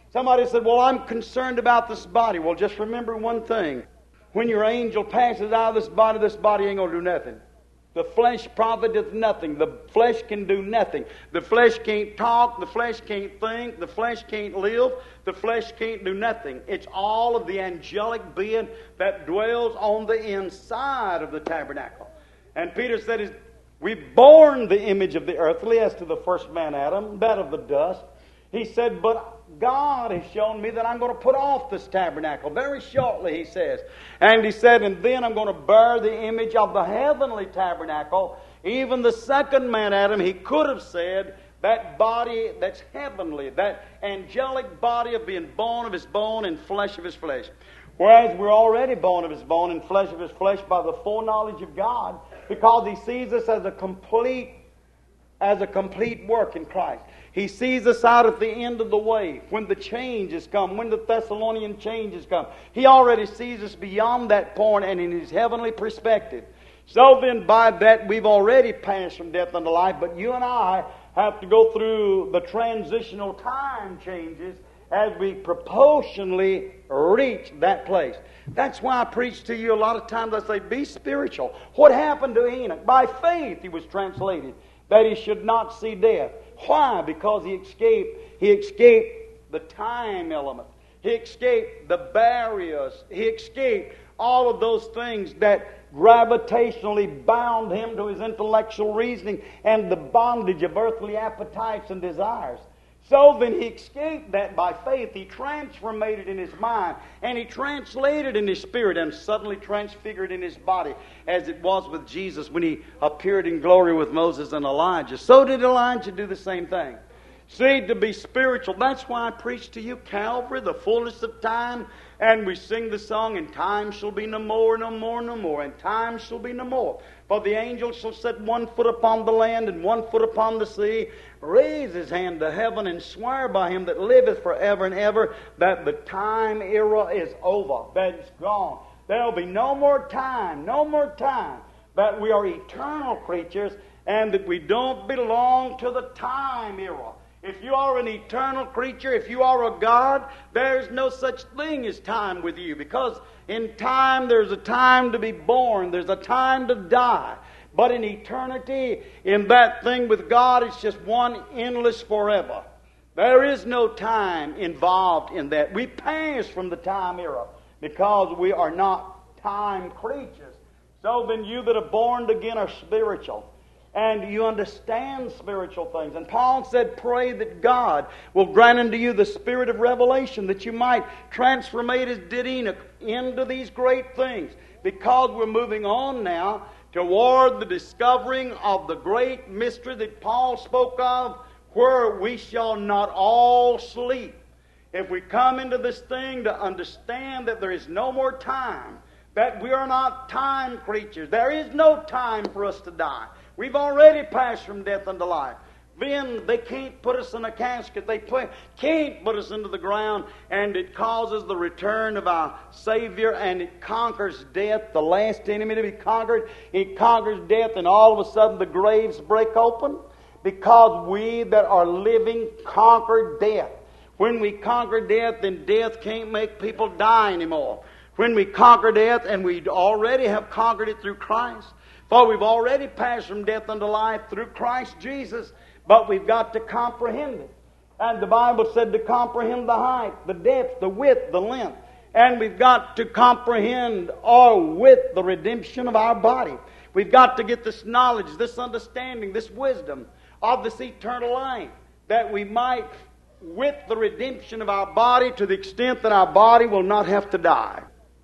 Somebody said, well, I'm concerned about this body. Well, just remember one thing. When your angel passes out of this body, this body ain't going to do nothing. The flesh profiteth nothing. The flesh can do nothing. The flesh can't talk. The flesh can't think. The flesh can't live. The flesh can't do nothing. It's all of the angelic being that dwells on the inside of the tabernacle. And Peter said, we've borne the image of the earthly as to the first man Adam, that of the dust. He said, but God has shown me that I'm going to put off this tabernacle very shortly, he says. And he said, and then I'm going to bear the image of the heavenly tabernacle. Even the second man Adam, he could have said, that body that's heavenly, that angelic body of being bone of his bone and flesh of his flesh. Whereas we're already bone of his bone and flesh of his flesh by the foreknowledge of God, because he sees us as a complete, as a complete work in Christ. He sees us out at the end of the way, when the changes come, when the Thessalonian changes come. He already sees us beyond that point and in his heavenly perspective. So then by that we've already passed from death unto life, but you and I have to go through the transitional time changes as we proportionally reach that place. That's why I preach to you a lot of times. I say, be spiritual. What happened to Enoch? By faith he was translated, that he should not see death. Why? Because he escaped. He escaped the time element. He escaped the barriers. He escaped all of those things that gravitationally bound him to his intellectual reasoning and the bondage of earthly appetites and desires. So then he escaped that by faith. He transformated in his mind, and he translated in his spirit, and suddenly transfigured in his body, as it was with Jesus when he appeared in glory with Moses and Elijah. So did Elijah do the same thing. See, to be spiritual, that's why I preach to you Calvary, the fullness of time, and we sing the song, and time shall be no more, no more, no more, and time shall be no more. For the angel shall set one foot upon the land and one foot upon the sea, raise his hand to heaven, and swear by him that liveth forever and ever, that the time era is over, that it's gone. There will be no more time, no more time, that we are eternal creatures, and that we don't belong to the time era. If you are an eternal creature, if you are a God, there's no such thing as time with you. Because in time, there's a time to be born. There's a time to die. But in eternity, in that thing with God, it's just one endless forever. There is no time involved in that. We pass from the time era because we are not time creatures. So then you that are born again are spiritual. And you understand spiritual things. And Paul said, pray that God will grant unto you the spirit of revelation, that you might transformate as did Enoch into these great things. Because we're moving on now toward the discovering of the great mystery that Paul spoke of, where we shall not all sleep. If we come into this thing to understand that there is no more time, that we are not time creatures, there is no time for us to die. We've already passed from death unto life. Then they can't put us in a casket. They put, can't put us into the ground, and it causes the return of our Savior, and it conquers death, the last enemy to be conquered. It conquers death, and all of a sudden the graves break open, because we that are living conquer death. When we conquer death, then death can't make people die anymore. When we conquer death, and we already have conquered it through Christ, for we've already passed from death unto life through Christ Jesus, but we've got to comprehend it. And the Bible said to comprehend the height, the depth, the width, the length. And we've got to comprehend or with the redemption of our body. We've got to get this knowledge, this understanding, this wisdom of this eternal life, that we might, with the redemption of our body, to the extent that our body will not have to die.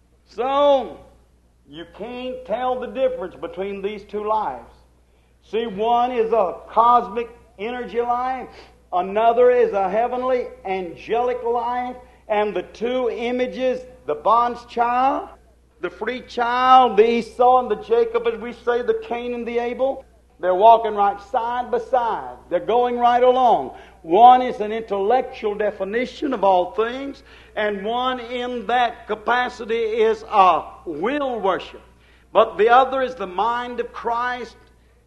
So, you can't tell the difference between these two lives. See, one is a cosmic energy life, another is a heavenly angelic life, and the two images, the bond's child, the free child, the Esau and the Jacob, as we say, the Cain and the Abel, they're walking right side by side. They're going right along. One is an intellectual definition of all things, and one in that capacity is a will worship. But the other is the mind of Christ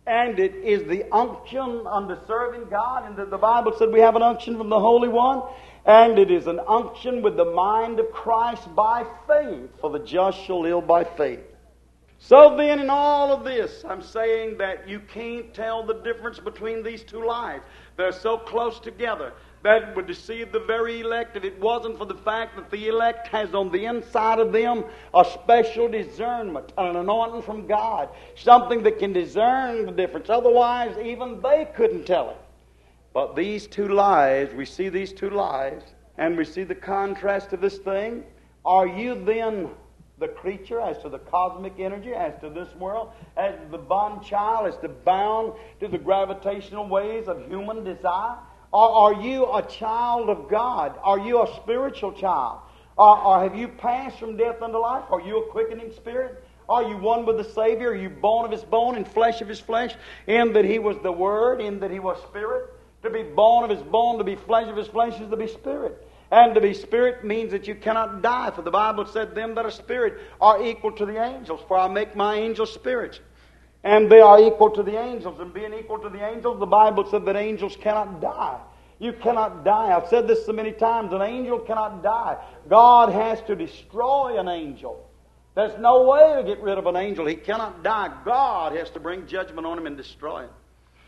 And it is the unction unto serving God. And the, the Bible said we have an unction from the Holy One. And it is an unction with the mind of Christ by faith. For the just shall live by faith. So then in all of this, I'm saying that you can't tell the difference between these two lives. They're so close together that it would deceive the very elect if it wasn't for the fact that the elect has on the inside of them a special discernment, an anointing from God, something that can discern the difference. Otherwise, even they couldn't tell it. But these two lives, we see these two lives, and we see the contrast of this thing. Are you then the creature as to the cosmic energy, as to this world, as to the bond child, as to bound to the gravitational ways of human desire? Or are you a child of God? Are you a spiritual child? Or, or have you passed from death unto life? Are you a quickening spirit? Are you one with the Savior? Are you bone of His bone and flesh of His flesh? In that He was the Word, in that He was Spirit? To be bone of His bone, to be flesh of His flesh is to be Spirit. And to be Spirit means that you cannot die. For the Bible said, them that are Spirit are equal to the angels. For I make my angels spirits. And they are equal to the angels. And being equal to the angels, the Bible said that angels cannot die. You cannot die. I've said this so many times. An angel cannot die. God has to destroy an angel. There's no way to get rid of an angel. He cannot die. God has to bring judgment on him and destroy him.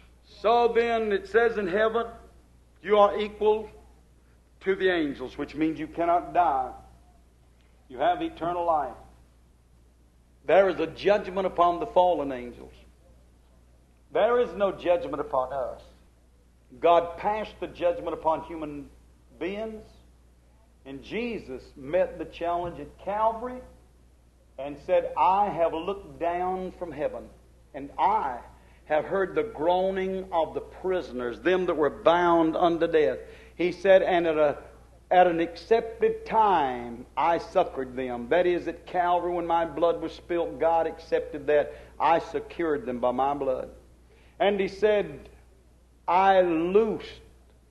So then it says in heaven, you are equal to the angels, which means you cannot die. You have eternal life. There is a judgment upon the fallen angels. There is no judgment upon us. God passed the judgment upon human beings, and Jesus met the challenge at Calvary and said, I have looked down from heaven, and I have heard the groaning of the prisoners, them that were bound unto death. He said, and at a At an accepted time, I succored them. That is, at Calvary, when my blood was spilt, God accepted that. I secured them by my blood. And He said, I loosed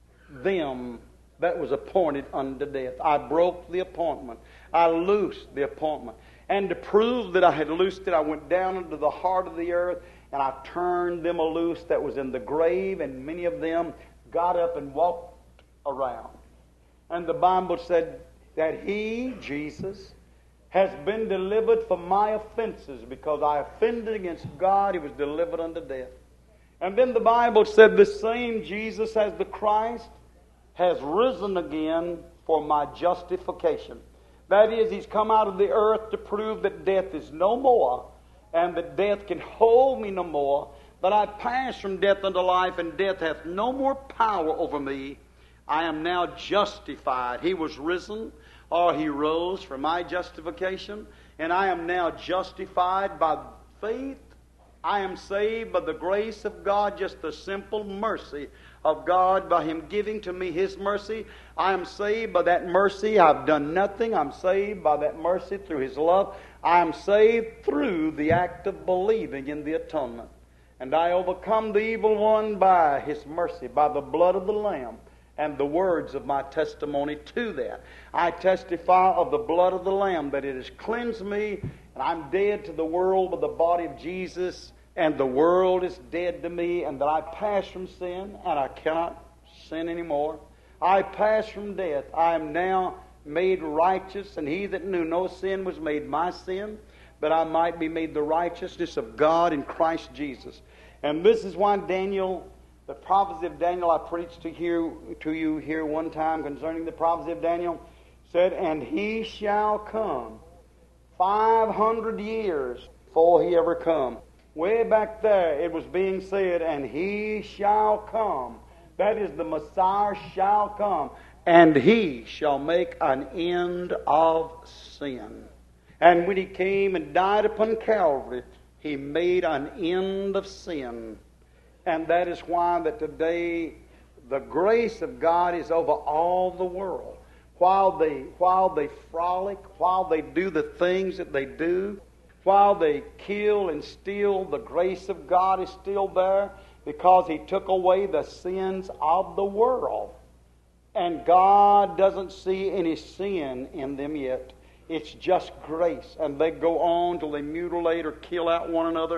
them that was appointed unto death. I broke the appointment. I loosed the appointment. And to prove that I had loosed it, I went down into the heart of the earth, and I turned them loose that was in the grave, and many of them got up and walked around. And the Bible said that He, Jesus, has been delivered for my offenses. Because I offended against God, He was delivered unto death. And then the Bible said the same Jesus as the Christ has risen again for my justification. That is, He's come out of the earth to prove that death is no more, and that death can hold me no more, that I pass from death unto life, and death hath no more power over me. I am now justified. He was risen, or He rose for my justification, and I am now justified by faith. I am saved by the grace of God, just the simple mercy of God, by Him giving to me His mercy. I am saved by that mercy. I've done nothing. I'm saved by that mercy through His love. I am saved through the act of believing in the atonement. And I overcome the evil one by His mercy, by the blood of the Lamb, and the words of my testimony to that. I testify of the blood of the Lamb, that it has cleansed me, and I'm dead to the world with the body of Jesus, and the world is dead to me, and that I pass from sin, and I cannot sin anymore. I pass from death. I am now made righteous, and He that knew no sin was made my sin, that I might be made the righteousness of God in Christ Jesus. And this is why Daniel, the prophecy of Daniel, I preached to, hear, to you here one time concerning the prophecy of Daniel, said, and He shall come five hundred years before He ever come. Way back there it was being said, and He shall come. That is, the Messiah shall come, and He shall make an end of sin. And when He came and died upon Calvary, He made an end of sin. And that is why that today the grace of God is over all the world. While they, while they frolic, while they do the things that they do, while they kill and steal, the grace of God is still there, because He took away the sins of the world. And God doesn't see any sin in them yet. It's just grace. And they go on till they mutilate or kill out one another,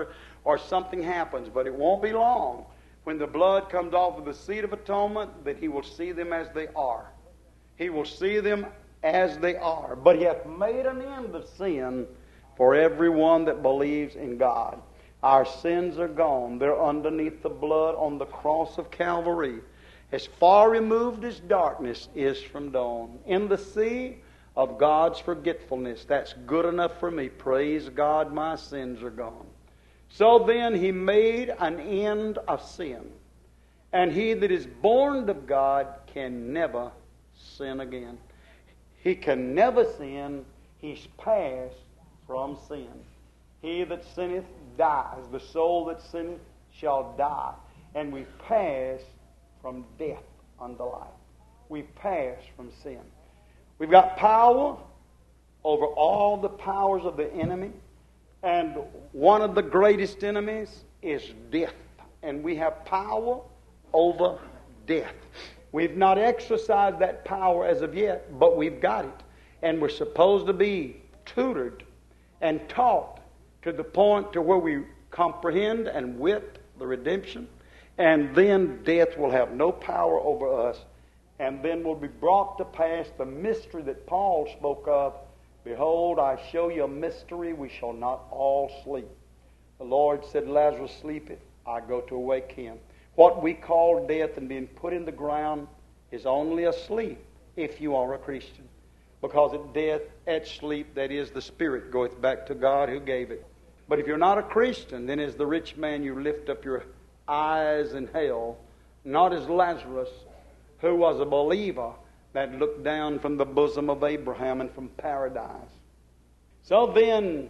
or something happens. But it won't be long when the blood comes off of the seat of atonement that He will see them as they are. He will see them as they are. But He hath made an end of sin for everyone that believes in God. Our sins are gone. They're underneath the blood on the cross of Calvary. As far removed as darkness is from dawn. In the sea of God's forgetfulness. That's good enough for me. Praise God, my sins are gone. So then He made an end of sin. And he that is born of God can never sin again. He can never sin. He's passed from sin. He that sinneth dies. The soul that sinneth shall die. And we pass from death unto life. We pass from sin. We've got power over all the powers of the enemy. And one of the greatest enemies is death. And we have power over death. We've not exercised that power as of yet, but we've got it. And we're supposed to be tutored and taught to the point to where we comprehend and wit the redemption. And then death will have no power over us. And then will be brought to pass the mystery that Paul spoke of. Behold, I show you a mystery, we shall not all sleep. The Lord said, Lazarus sleepeth, I go to awake him. What we call death and being put in the ground is only a sleep if you are a Christian. Because at death, at sleep, that is, the spirit goeth back to God who gave it. But if you're not a Christian, then as the rich man you lift up your eyes in hell, not as Lazarus, who was a believer that looked down from the bosom of Abraham and from paradise. So then,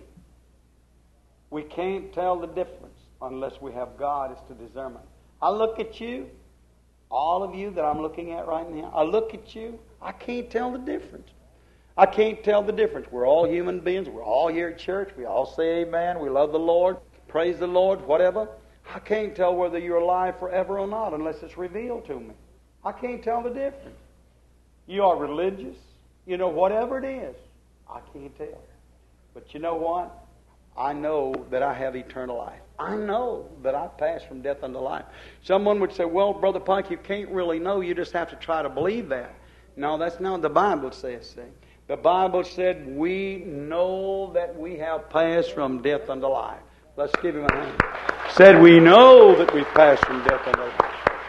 we can't tell the difference unless we have God as to discernment. I look at you, all of you that I'm looking at right now, I look at you, I can't tell the difference. I can't tell the difference. We're all human beings. We're all here at church. We all say amen. We love the Lord. Praise the Lord, whatever. I can't tell whether you're alive forever or not unless it's revealed to me. I can't tell the difference. You are religious. You know, whatever it is, I can't tell. But you know what? I know that I have eternal life. I know that I pass from death unto life. Someone would say, well, Brother Pike, you can't really know. You just have to try to believe that. No, that's not what the Bible says. See? The Bible said we know that we have passed from death unto life. Let's give him a hand. Said we know that we've passed from death unto life.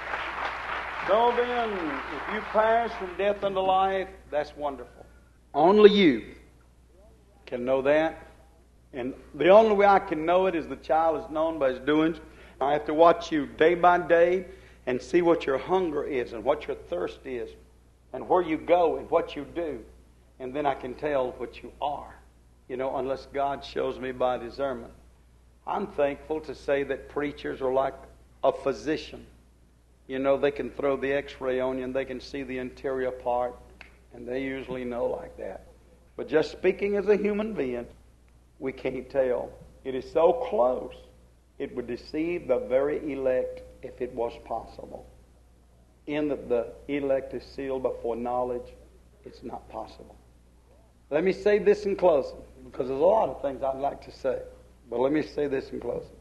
So then, if you pass from death unto life, that's wonderful. Only you can know that. And the only way I can know it is the child is known by his doings. I have to watch you day by day and see what your hunger is and what your thirst is and where you go and what you do. And then I can tell what you are, you know, unless God shows me by discernment. I'm thankful to say that preachers are like a physician. You know, they can throw the x-ray on you and they can see the interior part, and they usually know like that. But just speaking as a human being, we can't tell. It is so close, it would deceive the very elect if it was possible. In that the elect is sealed before knowledge, it's not possible. Let me say this in closing, because there's a lot of things I'd like to say. But let me say this in closing.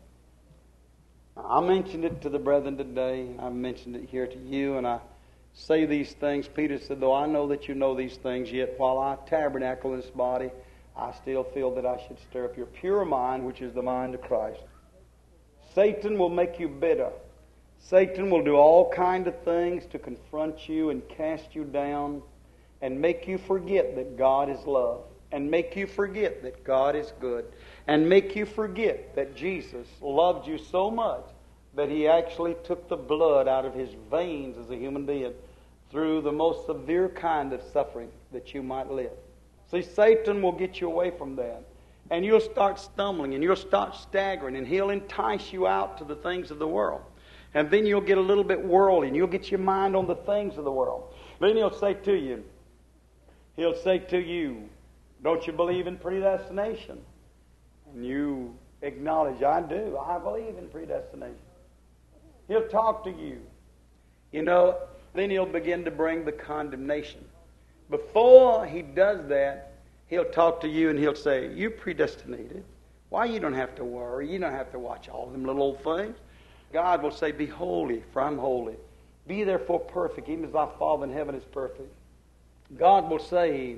I mentioned it to the brethren today, and I mentioned it here to you, and I say these things. Peter said, though I know that you know these things, yet while I tabernacle in this body, I still feel that I should stir up your pure mind, which is the mind of Christ. Satan will make you bitter. Satan will do all kinds of things to confront you and cast you down and make you forget that God is love, and make you forget that God is good, and make you forget that Jesus loved you so much that He actually took the blood out of His veins as a human being through the most severe kind of suffering that you might live. See, Satan will get you away from that. And you'll start stumbling and you'll start staggering, and he'll entice you out to the things of the world. And then you'll get a little bit worldly and you'll get your mind on the things of the world. Then he'll say to you, he'll say to you, don't you believe in predestination? And you acknowledge, I do. I believe in predestination. He'll talk to you. You know, then he'll begin to bring the condemnation. Before he does that, he'll talk to you and he'll say, you predestinated. Why, you don't have to worry. You don't have to watch all them little old things. God will say, be holy, for I'm holy. Be therefore perfect, even as thy Father in heaven is perfect. God will say,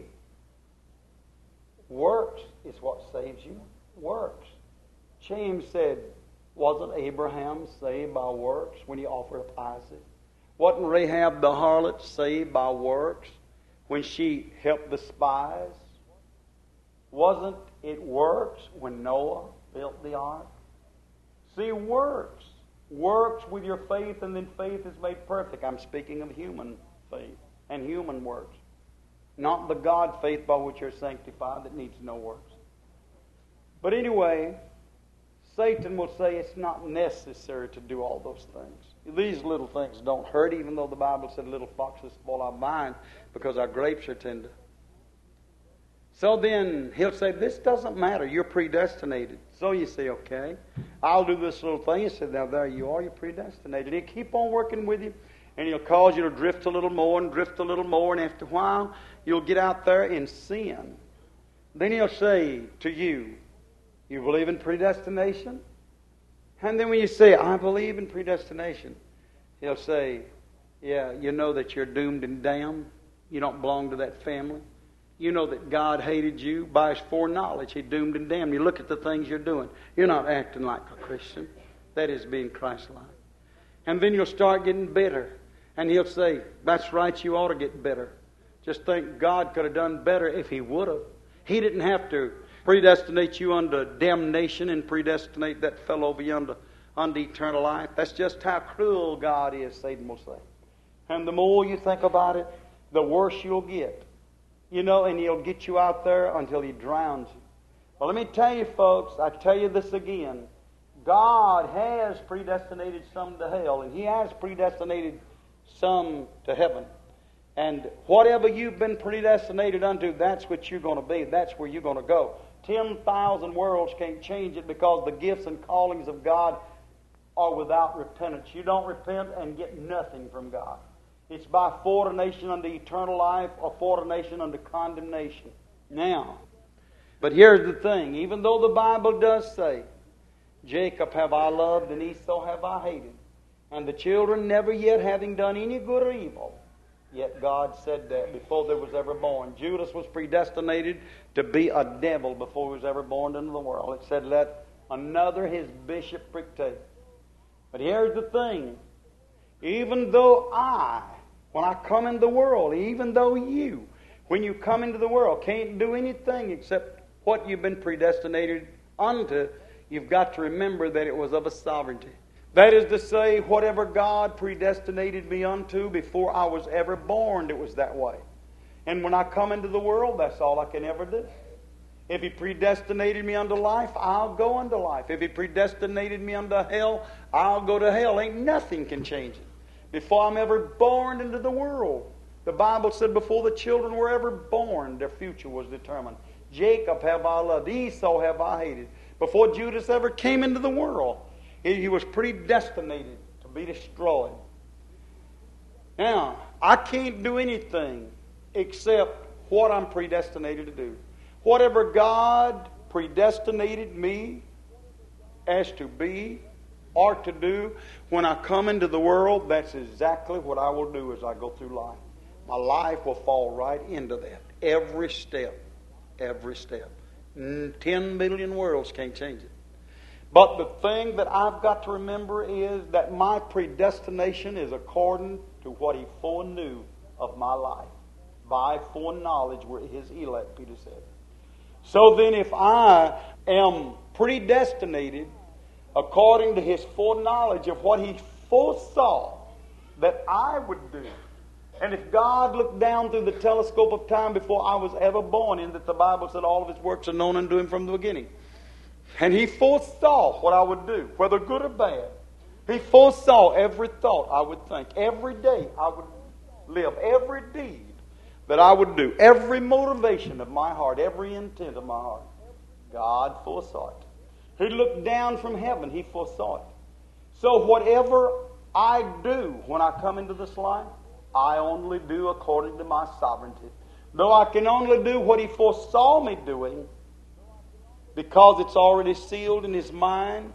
works is what saves you. Works. James said, wasn't Abraham saved by works when he offered up Isaac? Wasn't Rahab the harlot saved by works when she helped the spies? Wasn't it works when Noah built the ark? See, works. Works with your faith, and then faith is made perfect. I'm speaking of human faith and human works. Not the God faith by which you're sanctified that needs no works. But anyway, Satan will say it's not necessary to do all those things. These little things don't hurt, even though the Bible said little foxes spoil our vines because our grapes are tender. So then he'll say, this doesn't matter. You're predestinated. So you say, okay, I'll do this little thing. He said, now there you are. You're predestinated. He'll keep on working with you, and he'll cause you to drift a little more and drift a little more, and after a while, you'll get out there in sin. Then he'll say to you, you believe in predestination? And then when you say, I believe in predestination, he'll say, yeah, you know that you're doomed and damned. You don't belong to that family. You know that God hated you by His foreknowledge. He doomed and damned you. Look at the things you're doing. You're not acting like a Christian. That is being Christ-like. And then you'll start getting bitter. And He'll say, that's right, you ought to get bitter. Just think God could have done better if He would have. He didn't have to predestinate you unto damnation and predestinate that fellow over yonder unto eternal life. That's just how cruel God is, Satan will say. And the more you think about it, the worse you'll get. You know, and he'll get you out there until he drowns you. Well, let me tell you, folks, I tell you this again. God has predestinated some to hell, and He has predestinated some to heaven. And whatever you've been predestinated unto, that's what you're going to be. That's where you're going to go. Ten thousand worlds can't change it because the gifts and callings of God are without repentance. You don't repent and get nothing from God. It's by foreordination unto eternal life or foreordination unto condemnation. Now, but here's the thing. Even though the Bible does say, Jacob have I loved and Esau have I hated, and the children never yet having done any good or evil, yet God said that before they was ever born. Judas was predestinated to be a devil before he was ever born into the world. It said, let another his bishopric take. But here's the thing. Even though I, when I come into the world, even though you, when you come into the world, can't do anything except what you've been predestinated unto, you've got to remember that it was of a sovereignty. That is to say, whatever God predestinated me unto before I was ever born, it was that way. And when I come into the world, that's all I can ever do. If He predestinated me unto life, I'll go unto life. If He predestinated me unto hell, I'll go to hell. Ain't nothing can change it. Before I'm ever born into the world, the Bible said before the children were ever born, their future was determined. Jacob have I loved, Esau have I hated. Before Judas ever came into the world, he, he was predestinated to be destroyed. Now, I can't do anything except what I'm predestinated to do. Whatever God predestinated me as to be or to do when I come into the world, that's exactly what I will do as I go through life. My life will fall right into that. Every step. Every step. Ten billion worlds can't change it. But the thing that I've got to remember is that my predestination is according to what He foreknew of my life. By foreknowledge were His elect, Peter said. So then if I am predestinated according to His foreknowledge of what He foresaw that I would do, and if God looked down through the telescope of time before I was ever born, in that the Bible said all of His works are known unto Him from the beginning, and He foresaw what I would do, whether good or bad. He foresaw every thought I would think, every day I would live, every deed that I would do, every motivation of my heart, every intent of my heart. God foresaw it. He looked down from heaven. He foresaw it. So whatever I do when I come into this life, I only do according to my sovereignty. Though I can only do what He foresaw me doing, because it's already sealed in his mind.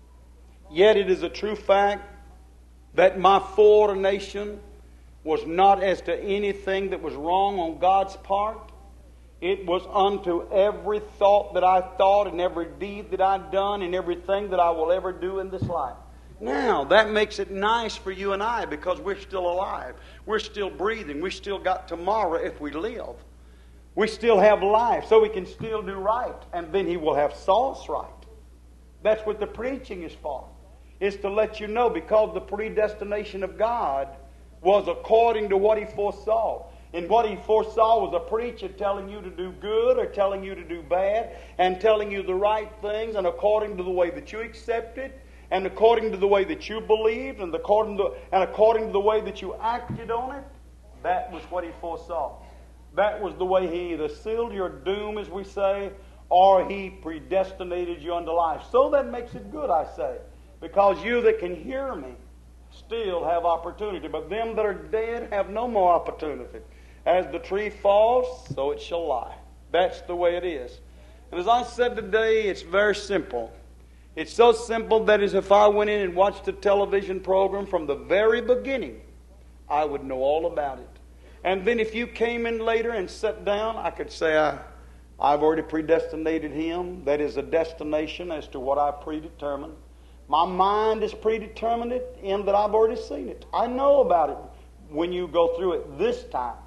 Yet it is a true fact that my foreordination was not as to anything that was wrong on God's part. It was unto every thought that I thought and every deed that I've done and everything that I will ever do in this life. Now, that makes it nice for you and I because we're still alive. We're still breathing. We still got tomorrow if we live. We still have life, so we can still do right. And then He will have saw us right. That's what the preaching is for. Is to let you know, because the predestination of God was according to what He foresaw. And what He foresaw was a preacher telling you to do good or telling you to do bad and telling you the right things and according to the way that you accepted and according to the way that you believed and according to, and according to the way that you acted on it. That was what He foresaw. That was the way He either sealed your doom, as we say, or He predestinated you unto life. So that makes it good, I say, because you that can hear me still have opportunity, but them that are dead have no more opportunity. As the tree falls, so it shall lie. That's the way it is. And as I said today, it's very simple. It's so simple that as if I went in and watched a television program from the very beginning, I would know all about it. And then if you came in later and sat down, I could say, I, I've already predestinated him. That is a destination as to what I predetermined. My mind is predetermined it in that I've already seen it. I know about it when you go through it this time.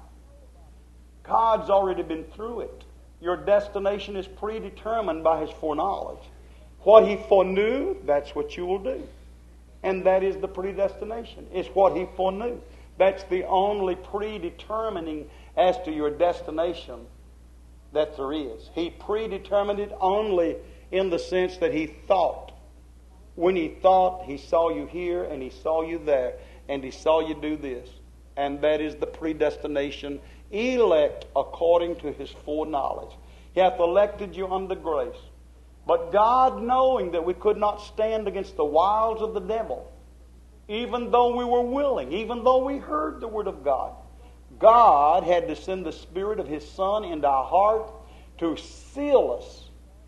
God's already been through it. Your destination is predetermined by His foreknowledge. What He foreknew, that's what you will do. And that is the predestination. It's what He foreknew. That's the only predetermining as to your destination that there is. He predetermined it only in the sense that He thought. When He thought, He saw you here and He saw you there and He saw you do this. And that is the predestination, elect according to His foreknowledge. He hath elected you unto grace. But God, knowing that we could not stand against the wiles of the devil, even though we were willing, even though we heard the Word of God, God had to send the Spirit of His Son into our heart to seal us,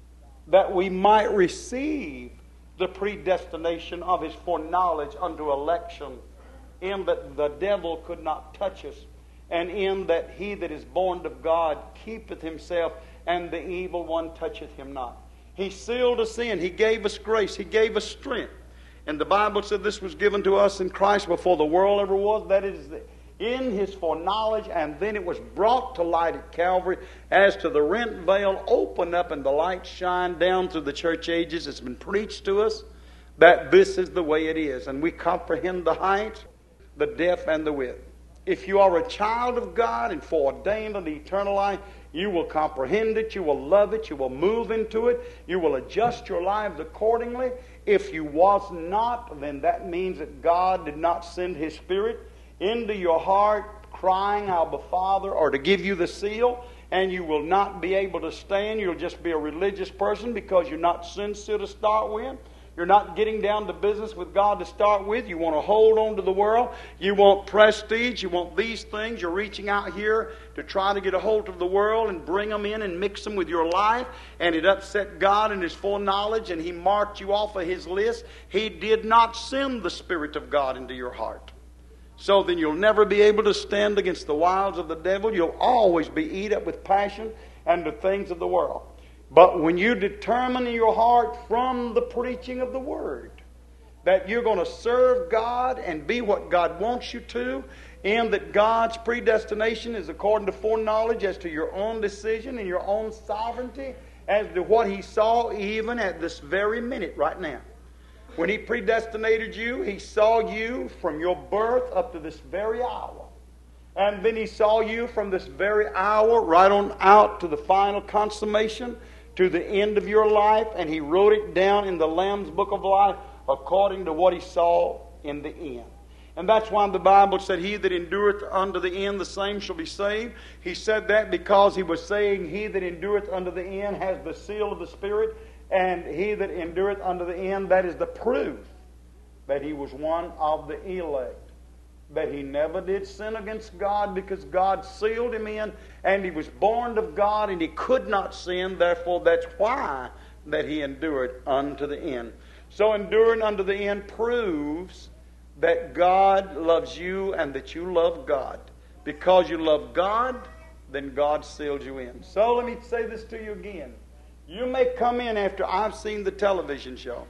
that we might receive the predestination of His foreknowledge unto election, in that the devil could not touch us, and in that he that is born of God keepeth himself, and the evil one toucheth him not. He sealed us in. He gave us grace. He gave us strength. And the Bible said this was given to us in Christ before the world ever was. That is in His foreknowledge, and then it was brought to light at Calvary as to the rent veil opened up and the light shine down through the church ages. It's been preached to us that this is the way it is. And we comprehend the height, the depth, and the width. If you are a child of God and foreordained unto eternal life, you will comprehend it, you will love it, you will move into it, you will adjust your lives accordingly. If you was not, then that means that God did not send His Spirit into your heart crying, Abba, Father, or to give you the seal, and you will not be able to stand. You'll just be a religious person because you're not sincere to start with. You're not getting down to business with God to start with. You want to hold on to the world. You want prestige. You want these things. You're reaching out here to try to get a hold of the world and bring them in and mix them with your life. And it upset God and His foreknowledge, and He marked you off of His list. He did not send the Spirit of God into your heart. So then you'll never be able to stand against the wiles of the devil. You'll always be eat up with passion and the things of the world. But when you determine in your heart from the preaching of the Word that you're going to serve God and be what God wants you to, and that God's predestination is according to foreknowledge as to your own decision and your own sovereignty as to what He saw even at this very minute right now. When He predestinated you, He saw you from your birth up to this very hour. And then He saw you from this very hour right on out to the final consummation, to the end of your life, and He wrote it down in the Lamb's Book of Life according to what He saw in the end. And that's why the Bible said, He that endureth unto the end, the same shall be saved. He said that because He was saying, He that endureth unto the end has the seal of the Spirit, and he that endureth unto the end, that is the proof that he was one of the elect. That he never did sin against God because God sealed him in, and he was born of God and he could not sin. Therefore, that's why that he endured unto the end. So enduring unto the end proves that God loves you and that you love God. Because you love God, then God seals you in. So let me say this to you again. You may come in after I've seen the television show.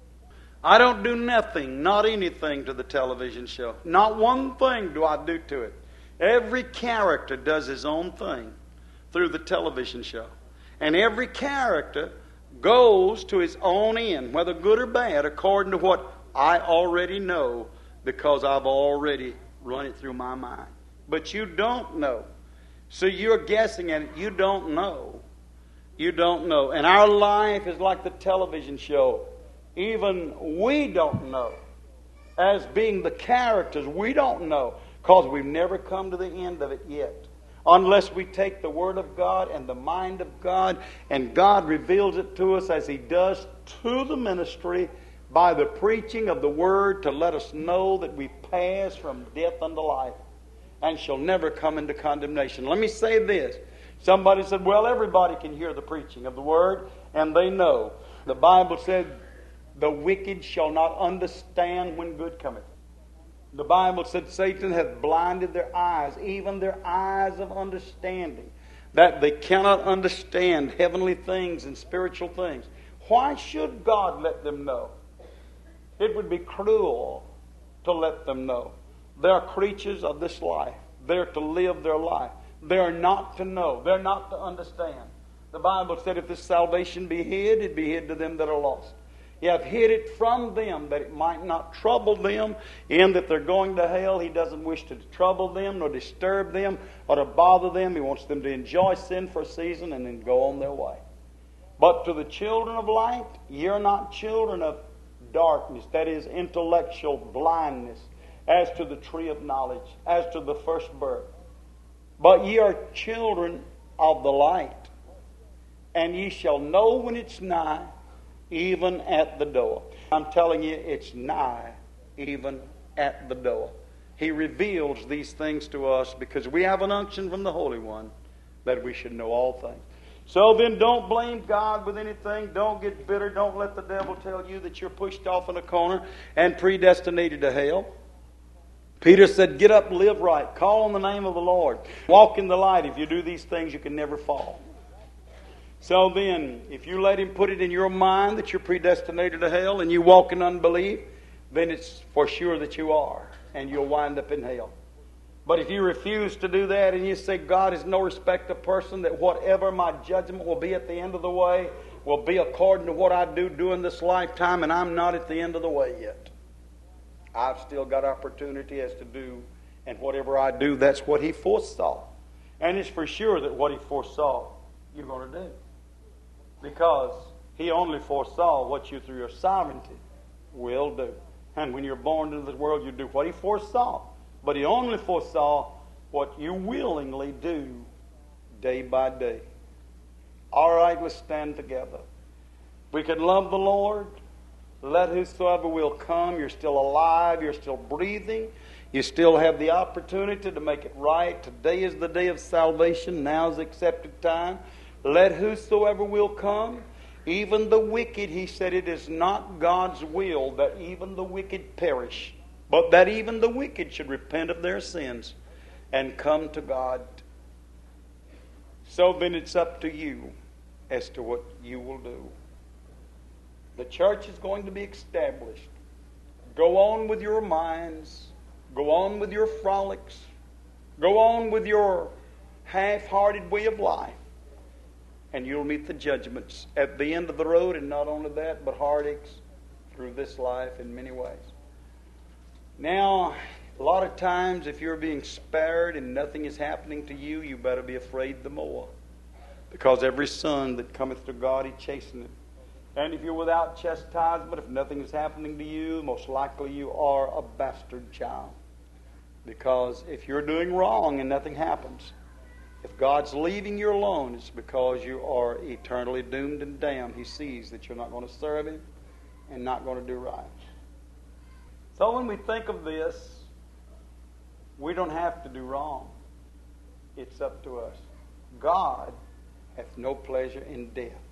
I don't do nothing, not anything to the television show. Not one thing do I do to it. Every character does his own thing through the television show. And every character goes to his own end, whether good or bad, according to what I already know, because I've already run it through my mind. But you don't know. So you're guessing at it. You don't know. You don't know. And our life is like the television show. Even we don't know. As being the characters, we don't know. Because we've never come to the end of it yet. Unless we take the Word of God and the mind of God, and God reveals it to us as He does to the ministry by the preaching of the Word to let us know that we pass from death unto life and shall never come into condemnation. Let me say this. Somebody said, well, everybody can hear the preaching of the Word, and they know. The Bible said, the wicked shall not understand when good cometh. The Bible said Satan hath blinded their eyes, even their eyes of understanding, that they cannot understand heavenly things and spiritual things. Why should God let them know? It would be cruel to let them know. They are creatures of this life. They're to live their life. They're not to know. They're not to understand. The Bible said if this salvation be hid, it be hid to them that are lost. He hath hid it from them that it might not trouble them, in that they're going to hell. He doesn't wish to trouble them, nor disturb them, or to bother them. He wants them to enjoy sin for a season and then go on their way. But to the children of light, you're not children of darkness, that is intellectual blindness, as to the tree of knowledge, as to the first birth. But ye are children of the light, and ye shall know when it's nigh, even at the door. I'm telling you, it's nigh, even at the door. He reveals these things to us because we have an unction from the Holy One that we should know all things. So then don't blame God with anything. Don't get bitter. Don't let the devil tell you that you're pushed off in a corner and predestinated to hell. Peter said, get up, live right. Call on the name of the Lord. Walk in the light. If you do these things, you can never fall. So then, if you let Him put it in your mind that you're predestinated to hell and you walk in unbelief, then it's for sure that you are, and you'll wind up in hell. But if you refuse to do that and you say, God is no respect of person, that whatever my judgment will be at the end of the way will be according to what I do during this lifetime, and I'm not at the end of the way yet. I've still got opportunity as to do, and whatever I do, that's what He foresaw. And it's for sure that what He foresaw, you're going to do. Because He only foresaw what you through your sovereignty will do. And when you're born into this world, you do what He foresaw. But He only foresaw what you willingly do day by day. All right, let's stand together. We can love the Lord. Let whosoever will come. You're still alive. You're still breathing. You still have the opportunity to make it right. Today is the day of salvation. Now is the accepted time. Let whosoever will come. Even the wicked, He said, it is not God's will that even the wicked perish, but that even the wicked should repent of their sins and come to God. So then it's up to you as to what you will do. The church is going to be established. Go on with your minds. Go on with your frolics. Go on with your half-hearted way of life. And you'll meet the judgments at the end of the road, and not only that, but heartaches through this life in many ways. Now, a lot of times if you're being spared and nothing is happening to you, you better be afraid the more. Because every son that cometh to God, He chasteneth. And if you're without chastisement, if nothing is happening to you, most likely you are a bastard child. Because if you're doing wrong and nothing happens, if God's leaving you alone, it's because you are eternally doomed and damned. He sees that you're not going to serve Him and not going to do right. So when we think of this, we don't have to do wrong. It's up to us. God hath no pleasure in death.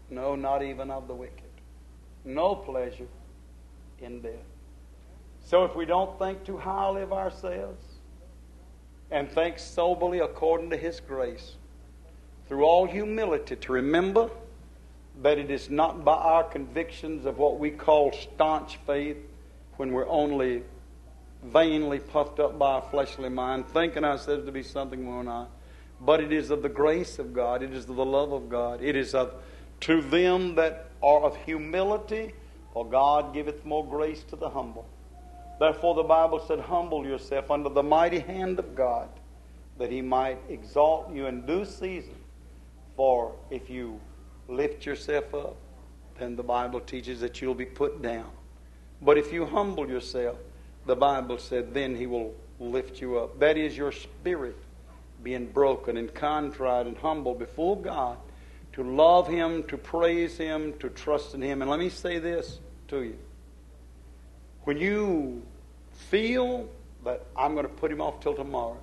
No, not even of the wicked. No pleasure in death. So if we don't think too highly of ourselves and think soberly according to His grace, through all humility, to remember that it is not by our convictions of what we call staunch faith, when we're only vainly puffed up by our fleshly mind, thinking ourselves to be something we're not, but it is of the grace of God, it is of the love of God, it is of to them that are of humility, for God giveth more grace to the humble. Therefore the Bible said, humble yourself under the mighty hand of God, that He might exalt you in due season. For if you lift yourself up, then the Bible teaches that you'll be put down. But if you humble yourself, the Bible said, then He will lift you up. That is, your spirit being broken and contrite and humble before God, to love Him, to praise Him, to trust in Him. And let me say this to you. When you feel that I'm going to put Him off till tomorrow,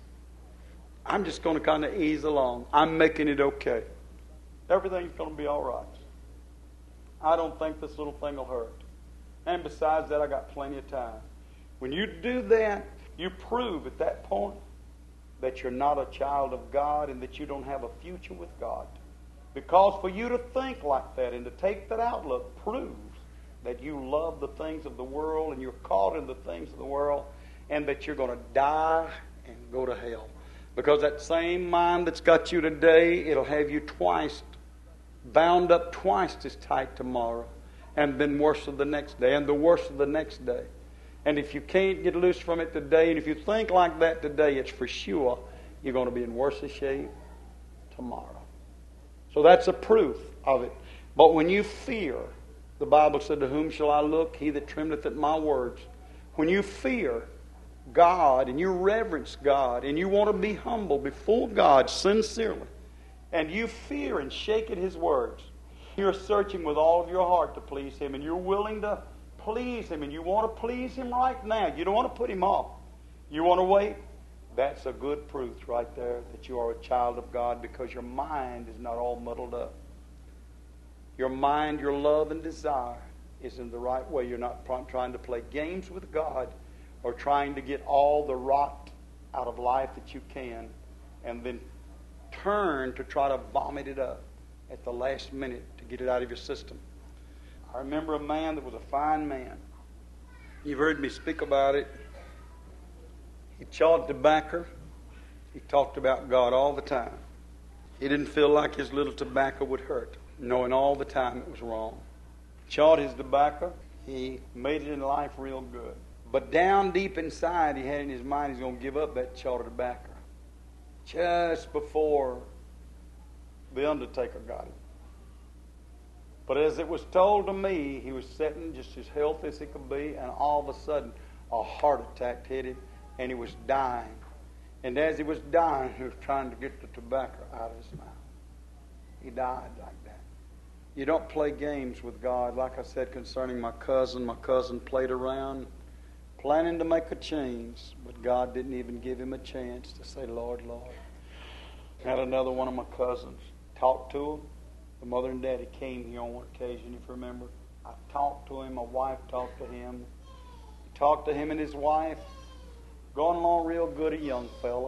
I'm just going to kind of ease along. I'm making it okay. Everything's going to be all right. I don't think this little thing will hurt. And besides that, I got plenty of time. When you do that, you prove at that point that you're not a child of God and that you don't have a future with God. Because for you to think like that and to take that outlook proves that you love the things of the world and you're caught in the things of the world, and that you're going to die and go to hell. Because that same mind that's got you today, it'll have you twice, bound up twice as tight tomorrow, and then worse of the next day, and the worst of the next day. And if you can't get loose from it today, and if you think like that today, it's for sure you're going to be in worse shape tomorrow. So that's a proof of it. But when you fear, the Bible said, to whom shall I look? He that trembleth at my words. When you fear God and you reverence God and you want to be humble before God sincerely, and you fear and shake at His words, you're searching with all of your heart to please Him, and you're willing to please Him, and you want to please Him right now. You don't want to put Him off. You want to wait. That's a good proof right there that you are a child of God, because your mind is not all muddled up. Your mind, your love and desire is in the right way. You're not trying to play games with God or trying to get all the rot out of life that you can and then turn to try to vomit it up at the last minute to get it out of your system. I remember a man that was a fine man. You've heard me speak about it. He chawed tobacco. He talked about God all the time. He didn't feel like his little tobacco would hurt, knowing all the time it was wrong. Chawed his tobacco. He made it in life real good. But down deep inside, he had in his mind he's going to give up that chawed tobacco. Just before the undertaker got him. But as it was told to me, he was sitting just as healthy as he could be, and all of a sudden, a heart attack hit him, and he was dying. And as he was dying, he was trying to get the tobacco out of his mouth. He died like that. You don't play games with God. Like I said concerning my cousin, my cousin played around, planning to make a change, but God didn't even give him a chance to say, Lord, Lord. Had another one of my cousins. Talked to him. The mother and daddy came here on one occasion, if you remember. I talked to him. My wife talked to him. Talked to him and his wife. Going along real good, a young fella.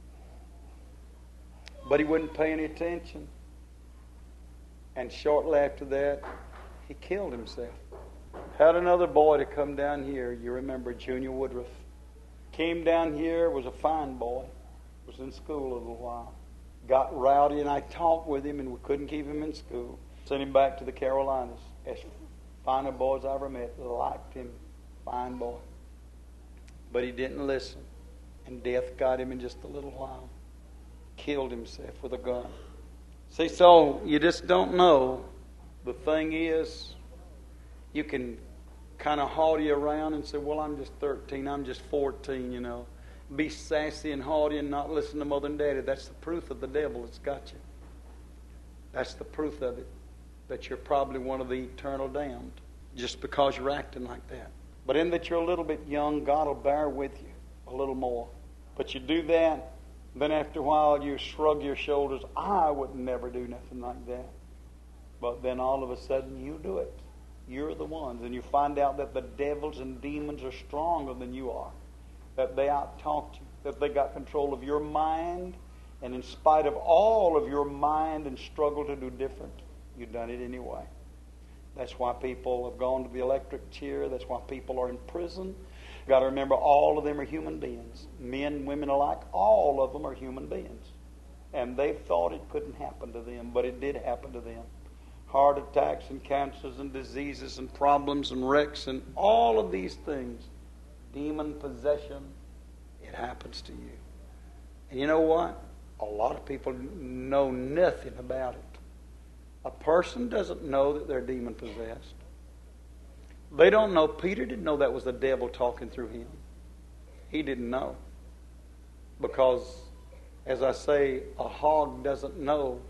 But he wouldn't pay any attention. And shortly after that, he killed himself. Had another boy to come down here. You remember Junior Woodruff. Came down here, was a fine boy. Was in school a little while. Got rowdy, and I talked with him, and we couldn't keep him in school. Sent him back to the Carolinas. As fine a boy as I ever met. Liked him. Fine boy. But he didn't listen. And death got him in just a little while. Killed himself with a gun. See, so you just don't know. The thing is, you can kind of haughty around and say, well, I'm just thirteen, I'm just fourteen, you know. Be sassy and haughty and not listen to mother and daddy. That's the proof of the devil that's got you. That's the proof of it. That you're probably one of the eternal damned. Just because you're acting like that. But in that you're a little bit young, God will bear with you a little more. But you do that, then after a while you shrug your shoulders. I would never do nothing like that. But then all of a sudden you do it. You're the ones. And you find out that the devils and demons are stronger than you are. That they out-talked you. That they got control of your mind. And in spite of all of your mind and struggle to do different, you've done it anyway. That's why people have gone to the electric chair. That's why people are in prison. You've got to remember, all of them are human beings. Men, women alike, all of them are human beings. And they thought it couldn't happen to them, but it did happen to them. Heart attacks and cancers and diseases and problems and wrecks and all of these things. Demon possession, it happens to you. And you know what? A lot of people know nothing about it. A person doesn't know that they're demon possessed. They don't know. Peter didn't know that was the devil talking through him. He didn't know. Because, as I say, a hog doesn't know.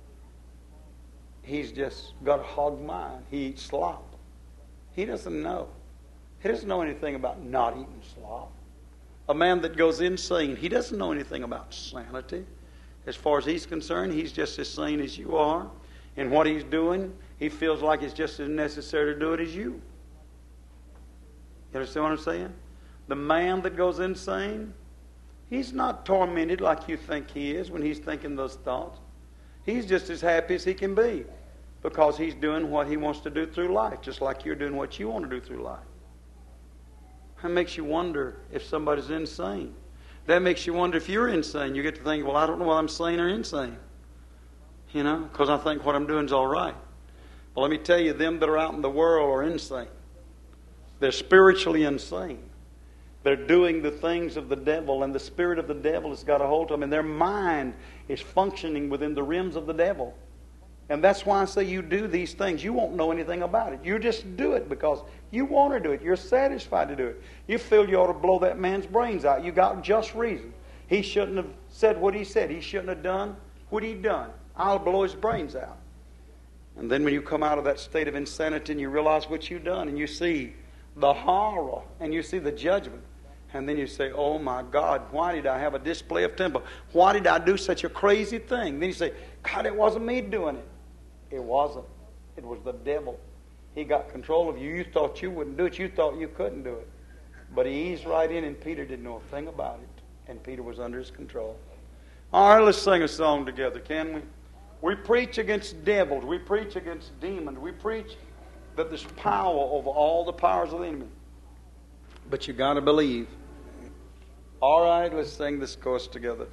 He's just got a hog mind. He eats slop. He doesn't know. He doesn't know anything about not eating slop. A man that goes insane, he doesn't know anything about sanity. As far as he's concerned, he's just as sane as you are. And what he's doing, he feels like it's just as necessary to do it as you. You understand what I'm saying? The man that goes insane, he's not tormented like you think he is when he's thinking those thoughts. He's just as happy as he can be because he's doing what he wants to do through life, just like you're doing what you want to do through life. That makes you wonder if somebody's insane. That makes you wonder if you're insane. You get to think, well, I don't know whether I'm sane or insane. You know, because I think what I'm doing is all right. Well, let me tell you, them that are out in the world are insane. They're spiritually insane. They're doing the things of the devil, and the spirit of the devil has got a hold of them, and their mind is functioning within the realms of the devil. And that's why I say you do these things. You won't know anything about it. You just do it because you want to do it. You're satisfied to do it. You feel you ought to blow that man's brains out. You got just reason. He shouldn't have said what he said. He shouldn't have done what he done. I'll blow his brains out. And then when you come out of that state of insanity and you realize what you've done and you see the horror and you see the judgment, and then you say, oh my God, why did I have a display of temper? Why did I do such a crazy thing? Then you say, God, it wasn't me doing it. It wasn't. It was the devil. He got control of you. You thought you wouldn't do it. You thought you couldn't do it. But he eased right in, and Peter didn't know a thing about it. And Peter was under his control. All right, let's sing a song together, can we? We preach against devils. We preach against demons. We preach that there's power over all the powers of the enemy. But you got to believe. All right, let's sing this chorus together.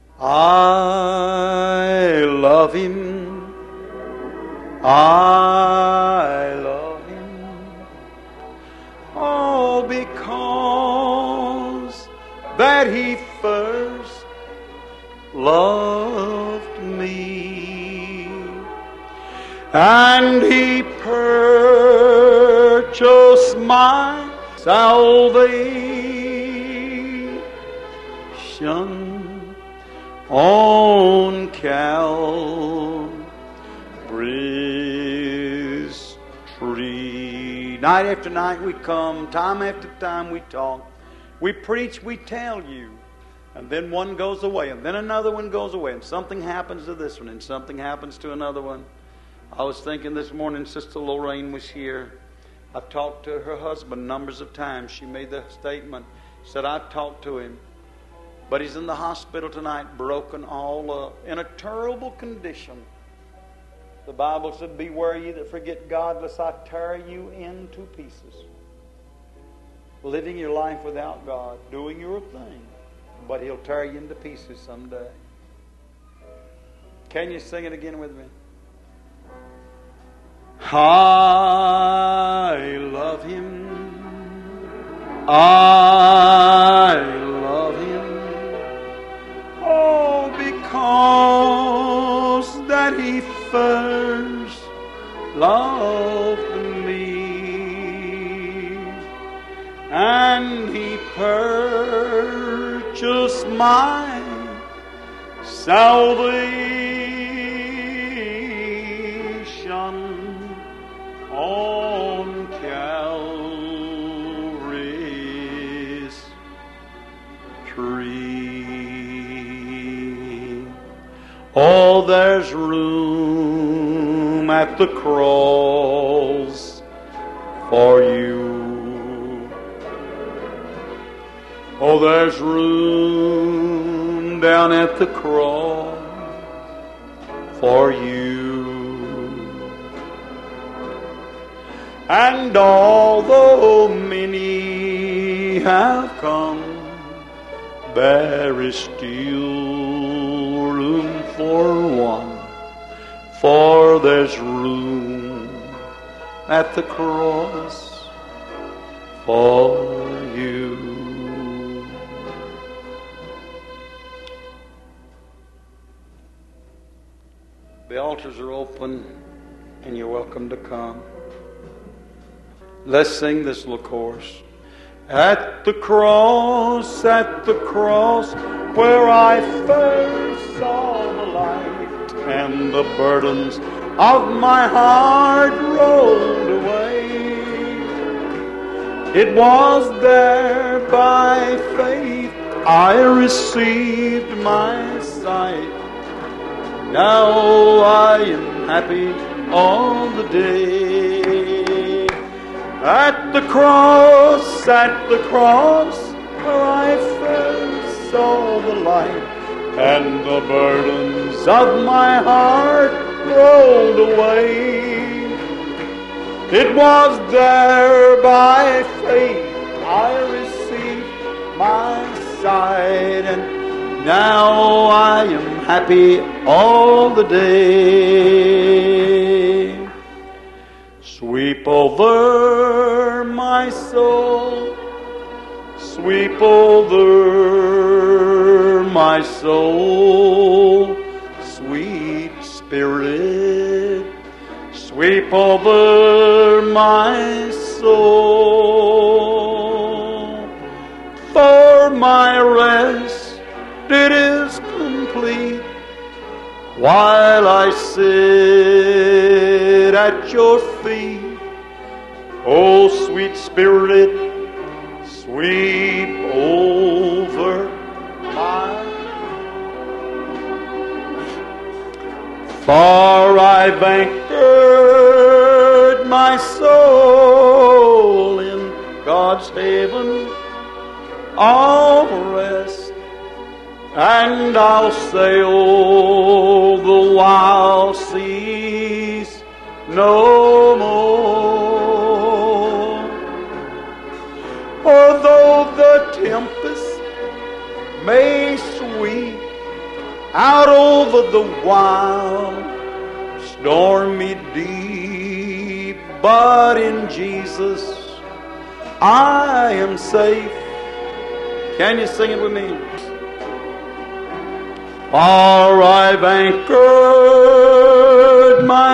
I love him. I love him. Oh, because that he first loved me, and he purchased my salvation on Calvary's tree. Night after night we come, time after time we talk, we preach, we tell you. And then one goes away, and then another one goes away, and something happens to this one, and something happens to another one. I was thinking this morning, Sister Lorraine was here. I've talked to her husband numbers of times. She made the statement, said, I've talked to him, but he's in the hospital tonight, broken all up, in a terrible condition. The Bible said, beware ye that forget God, lest I tear you into pieces. Living your life without God, doing your thing. But he'll tear you into pieces someday. Can you sing it again with me? I love him. I love him. Oh, because that he first loved me, and he purchased my salvation on Calvary's tree. Oh, there's room at the cross for you. Oh, there's room down at the cross for you. And although many have come, there is still room for one, for there's room at the cross for you. The altars are open and you're welcome to come. Let's sing this little chorus. At the cross, at the cross, where I first saw the light, and the burdens of my heart rolled away. It was there by faith I received my sight. Now I am happy all the day. At the cross, at the cross, where I first saw the light, and the burdens of my heart rolled away. It was there by faith I received my sight, and now I am happy all the day. Sweep over my soul, sweep over my soul, sweet Spirit, sweep over my soul. For my rest it is complete while I sit at your feet. Oh, sweet Spirit, sweep over my. For I've anchored my soul in God's haven of rest, and I'll sail the wild seas no more. Although the tempest may sweep out over the wild, stormy deep, but in Jesus I am safe. Can you sing it with me? For I've anchored my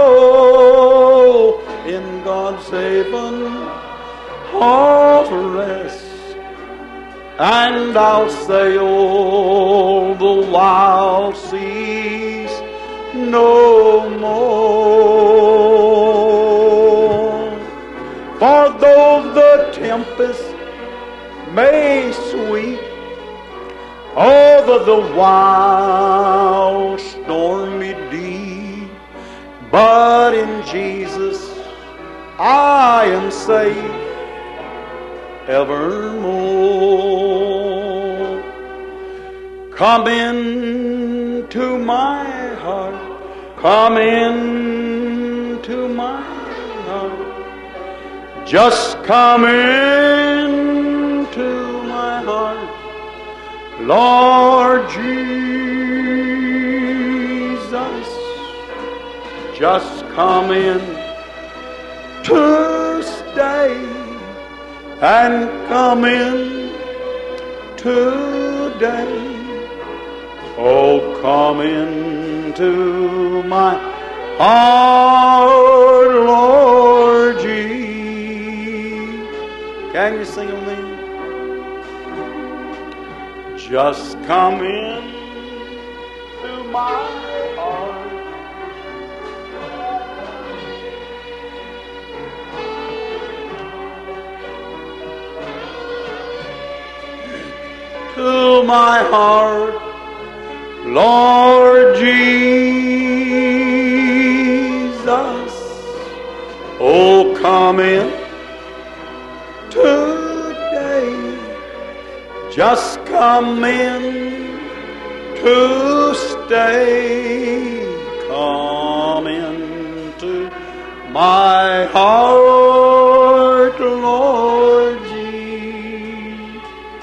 soul in God's haven of rest, and I'll sail the wild seas no more. For though the tempest may sweep over the wild stormy deep, but in Jesus I am safe evermore. Come into my heart, come into my heart, just come into my heart, Lord Jesus, just come in to stay, and come in today. Oh, come into my heart, Lord Jesus. Can you sing with me? Just come in to my heart. To my heart, Lord Jesus, come in today. Just come in to stay. Come into my heart, Lord Jesus.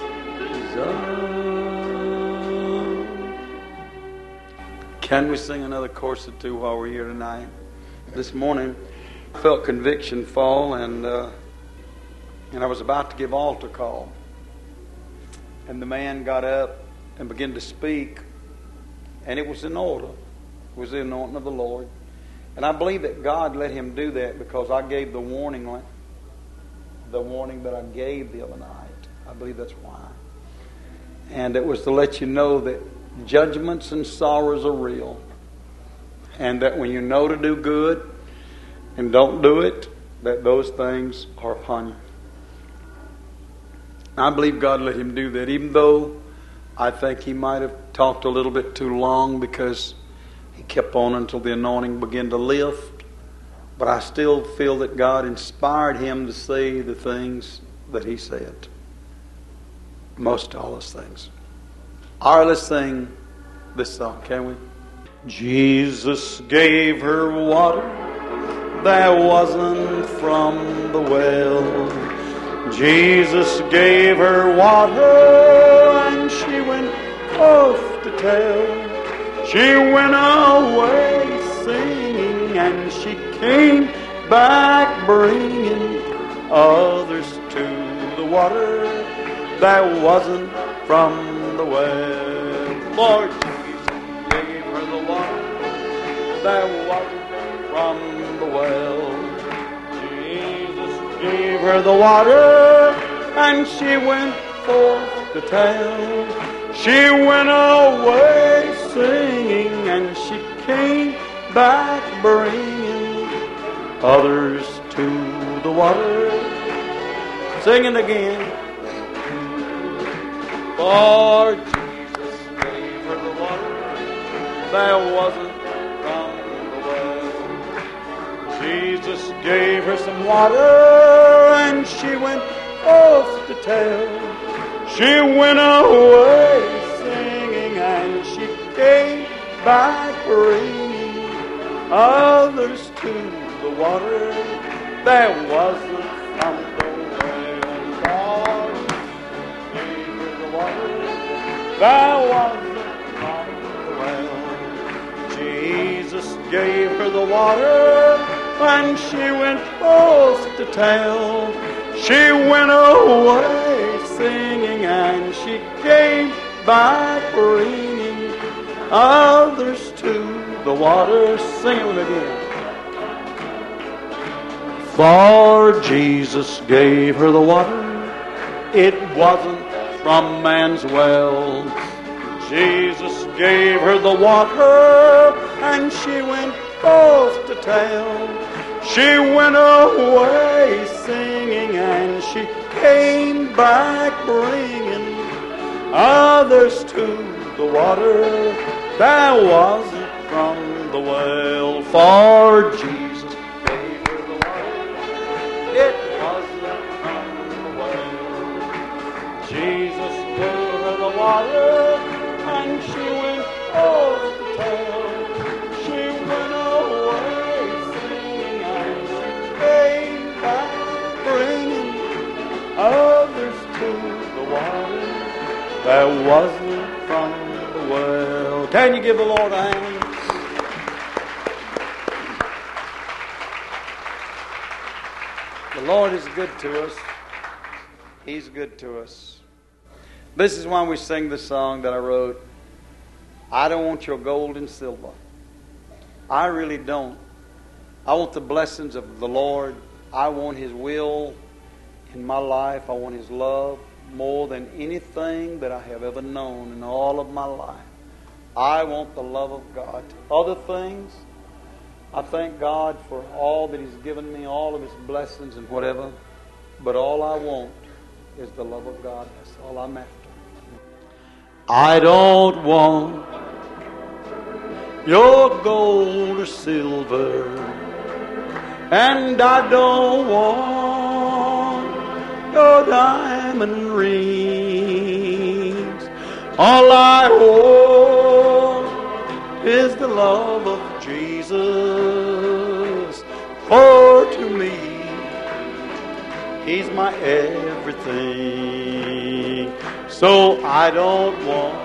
Can we sing another chorus or two while we're here tonight? This morning, I felt conviction fall, and uh, and I was about to give altar call. And the man got up and began to speak, and it was in order. It was the anointing of the Lord. And I believe that God let him do that because I gave the warning, the warning that I gave the other night. I believe that's why. And it was to let you know that judgments and sorrows are real. And that when you know to do good and don't do it, that those things are upon you. I believe God let him do that, even though I think he might have talked a little bit too long because he kept on until the anointing began to lift. But I still feel that God inspired him to say the things that he said. Most all those things. All right, let's sing this song, can we? Jesus gave her water that wasn't from the well. Jesus gave her water and she went off to tell. She went away singing and she came back bringing others to the water that wasn't from the well. Lord Jesus gave her the water that wasn't from the well. Gave her the water and she went forth to tell. She went away singing and she came back bringing others to the water. Singing again. For Jesus gave her the water that wasn't from the well. Jesus gave her some water and she went off to tell. She went away singing and she came back bringing others to the water that wasn't from the well. God gave her the water that wasn't from the well. Jesus gave her the water and she went forth to tell. She went away singing and she came back bringing others to the water. Sing it again. For Jesus gave her the water. It wasn't from man's well. Jesus gave her the water and she went forth to tell. She went away singing and she came back bringing others to the water that wasn't from the well. For Jesus gave her the water. It wasn't from the well. Jesus gave her the water and she went off to tell. She went away singing and she came back bringing others to the water that wasn't from the well. Can you give the Lord a hand? The Lord is good to us. He's good to us. This is why we sing the song that I wrote. I don't want your gold and silver. I really don't. I want the blessings of the Lord. I want His will in my life. I want His love more than anything that I have ever known in all of my life. I want the love of God. Other things, I thank God for all that He's given me, all of His blessings and whatever. But all I want is the love of God. That's all I'm after. I don't want your gold or silver. And I don't want your diamond rings. All I want is the love of Jesus. For to me, He's my everything. So I don't want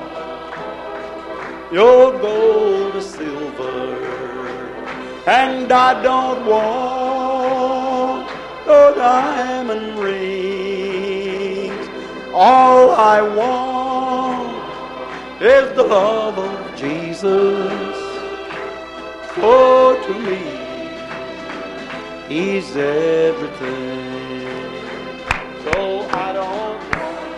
your gold or silver, and I don't want your diamond rings. All I want is the love of Jesus. For to me, He's everything. So I don't want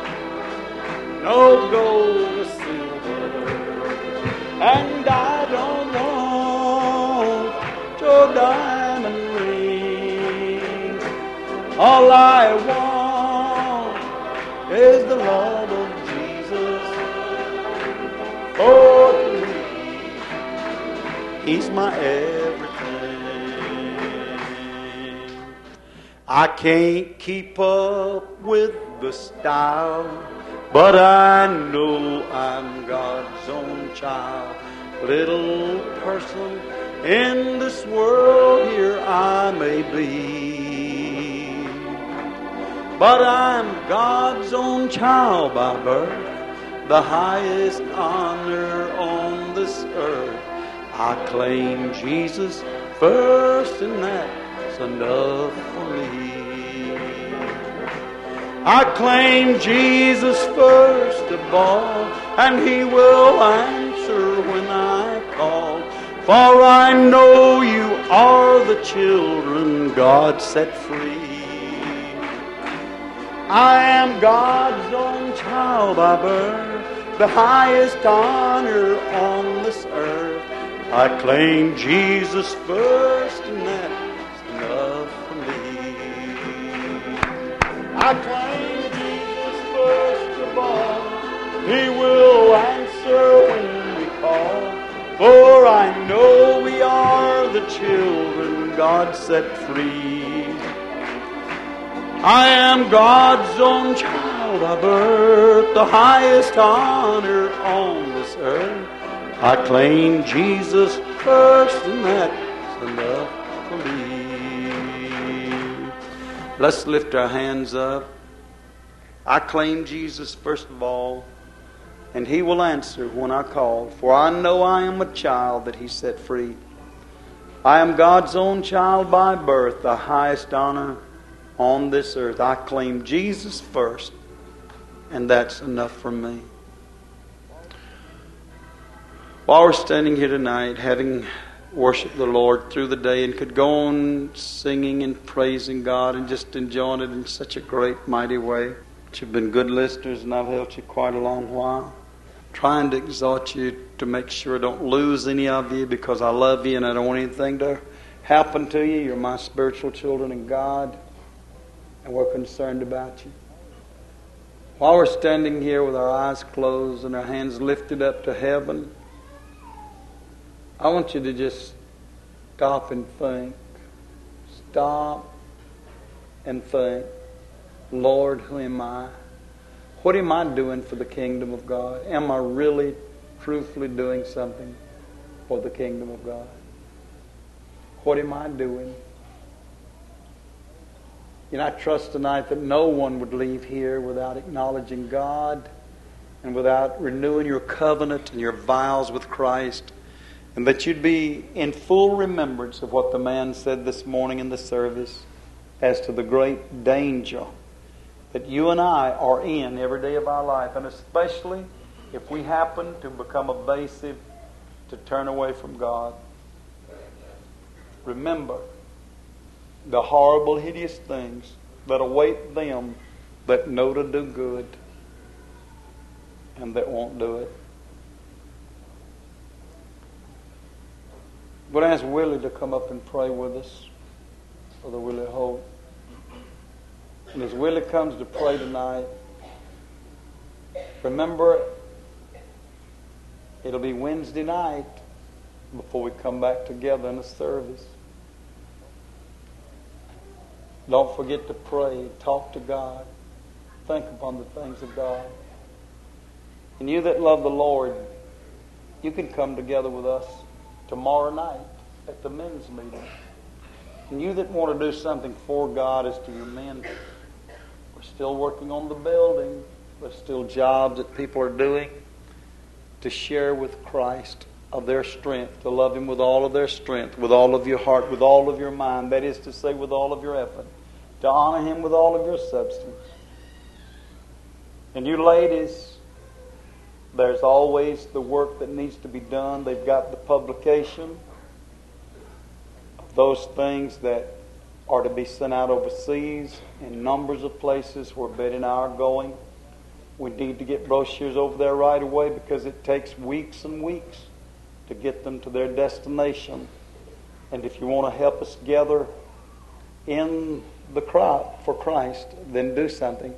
no gold or silver, and I don't want your diamond rings. All I want is the love of Jesus. For to me, He's my everything. I can't keep up with the style, but I know I'm God's own child. Little person in this world here I may be, but I'm God's own child by birth, the highest honor on this earth. I claim Jesus first, and that's enough for me. I claim Jesus first of all, and He will answer when I call. For I know you are the children God set free. I am God's own child by birth, the highest honor on this earth. I claim Jesus first, and that's enough for me. I claim Jesus first of all. He will answer when we call. For I know we are the children God set free. I am God's own child by birth, the highest honor on this earth. I claim Jesus first, and that's enough for me. Let's lift our hands up. I claim Jesus first of all, and He will answer when I call. For I know I am a child that He set free. I am God's own child by birth, the highest honor on this earth. I claim Jesus first, and that's enough for me. While we're standing here tonight, having worshiped the Lord through the day, and could go on singing and praising God and just enjoying it in such a great, mighty way. But you've been good listeners, and I've helped you quite a long while. Trying to exhort you to make sure I don't lose any of you, because I love you and I don't want anything to happen to you. You're my spiritual children in God, and we're concerned about you. While we're standing here with our eyes closed and our hands lifted up to heaven, I want you to just stop and think. Stop and think. Lord, who am I? What am I doing for the kingdom of God? Am I really, truthfully doing something for the kingdom of God? What am I doing? You know, I trust tonight that no one would leave here without acknowledging God and without renewing your covenant and your vows with Christ, and that you'd be in full remembrance of what the man said this morning in the service as to the great danger that you and I are in every day of our life, and especially if we happen to become evasive, to turn away from God. Remember the horrible, hideous things that await them that know to do good and that won't do it. I'm going to ask Willie to come up and pray with us, Brother Willie Holt. And as Willie comes to pray tonight, remember, it'll be Wednesday night before we come back together in a service. Don't forget to pray. Talk to God. Think upon the things of God. And you that love the Lord, you can come together with us tomorrow night at the men's meeting. And you that want to do something for God as to your men, we're still working on the building. There's still jobs that people are doing to share with Christ of their strength, to love Him with all of their strength, with all of your heart, with all of your mind. That is to say, with all of your effort. To honor Him with all of your substance. And you ladies, there's always the work that needs to be done. They've got the publication of those things that are to be sent out overseas in numbers of places where Betty and I are going. We need to get brochures over there right away because it takes weeks and weeks to get them to their destination. And if you want to help us gather in the crowd for Christ, then do something.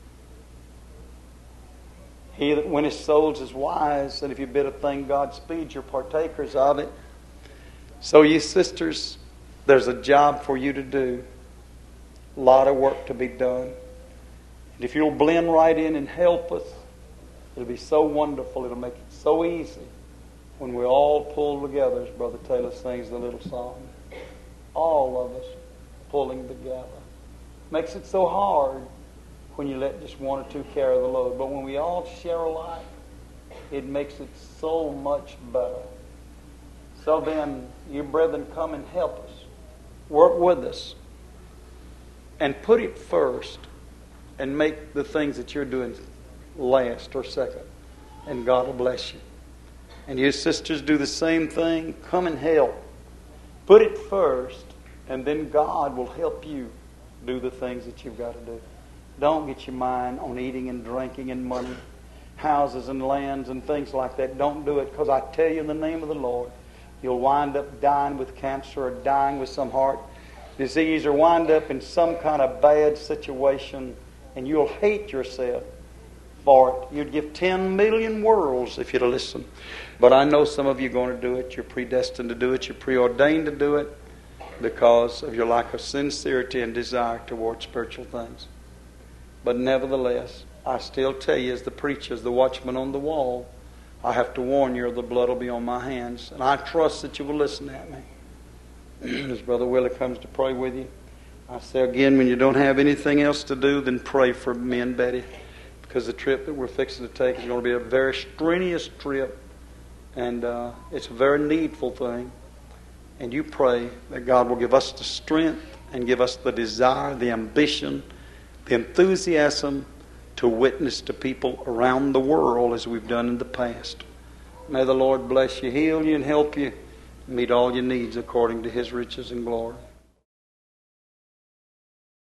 He that winneth souls is wise, and if you bid a thing Godspeed, you're partakers of it. So you sisters, there's a job for you to do. A lot of work to be done. And if you'll blend right in and help us, it'll be so wonderful. It'll make it so easy when we all pull together, as Brother Taylor sings the little song. All of us pulling together. Makes it so hard when you let just one or two carry the load. But when we all share alike, it makes it so much better. So then, you brethren, come and help us. Work with us. And put it first. And make the things that you're doing last or second. And God will bless you. And you sisters do the same thing. Come and help. Put it first. And then God will help you do the things that you've got to do. Don't get your mind on eating and drinking and money, houses and lands and things like that. Don't do it, because I tell you in the name of the Lord, you'll wind up dying with cancer or dying with some heart disease or wind up in some kind of bad situation, and you'll hate yourself for it. You'd give ten million worlds if you'd listen. But I know some of you are going to do it. You're predestined to do it. You're preordained to do it because of your lack of sincerity and desire toward spiritual things. But nevertheless, I still tell you, as the preacher, as the watchman on the wall, I have to warn you or the blood will be on my hands. And I trust that you will listen at me. As Brother Willie comes to pray with you, I say again, when you don't have anything else to do, then pray for me and Betty. Because the trip that we're fixing to take is going to be a very strenuous trip. And uh, it's a very needful thing. And you pray that God will give us the strength and give us the desire, the ambition, the enthusiasm to witness to people around the world as we've done in the past. May the Lord bless you, heal you, and help you meet all your needs according to His riches and glory.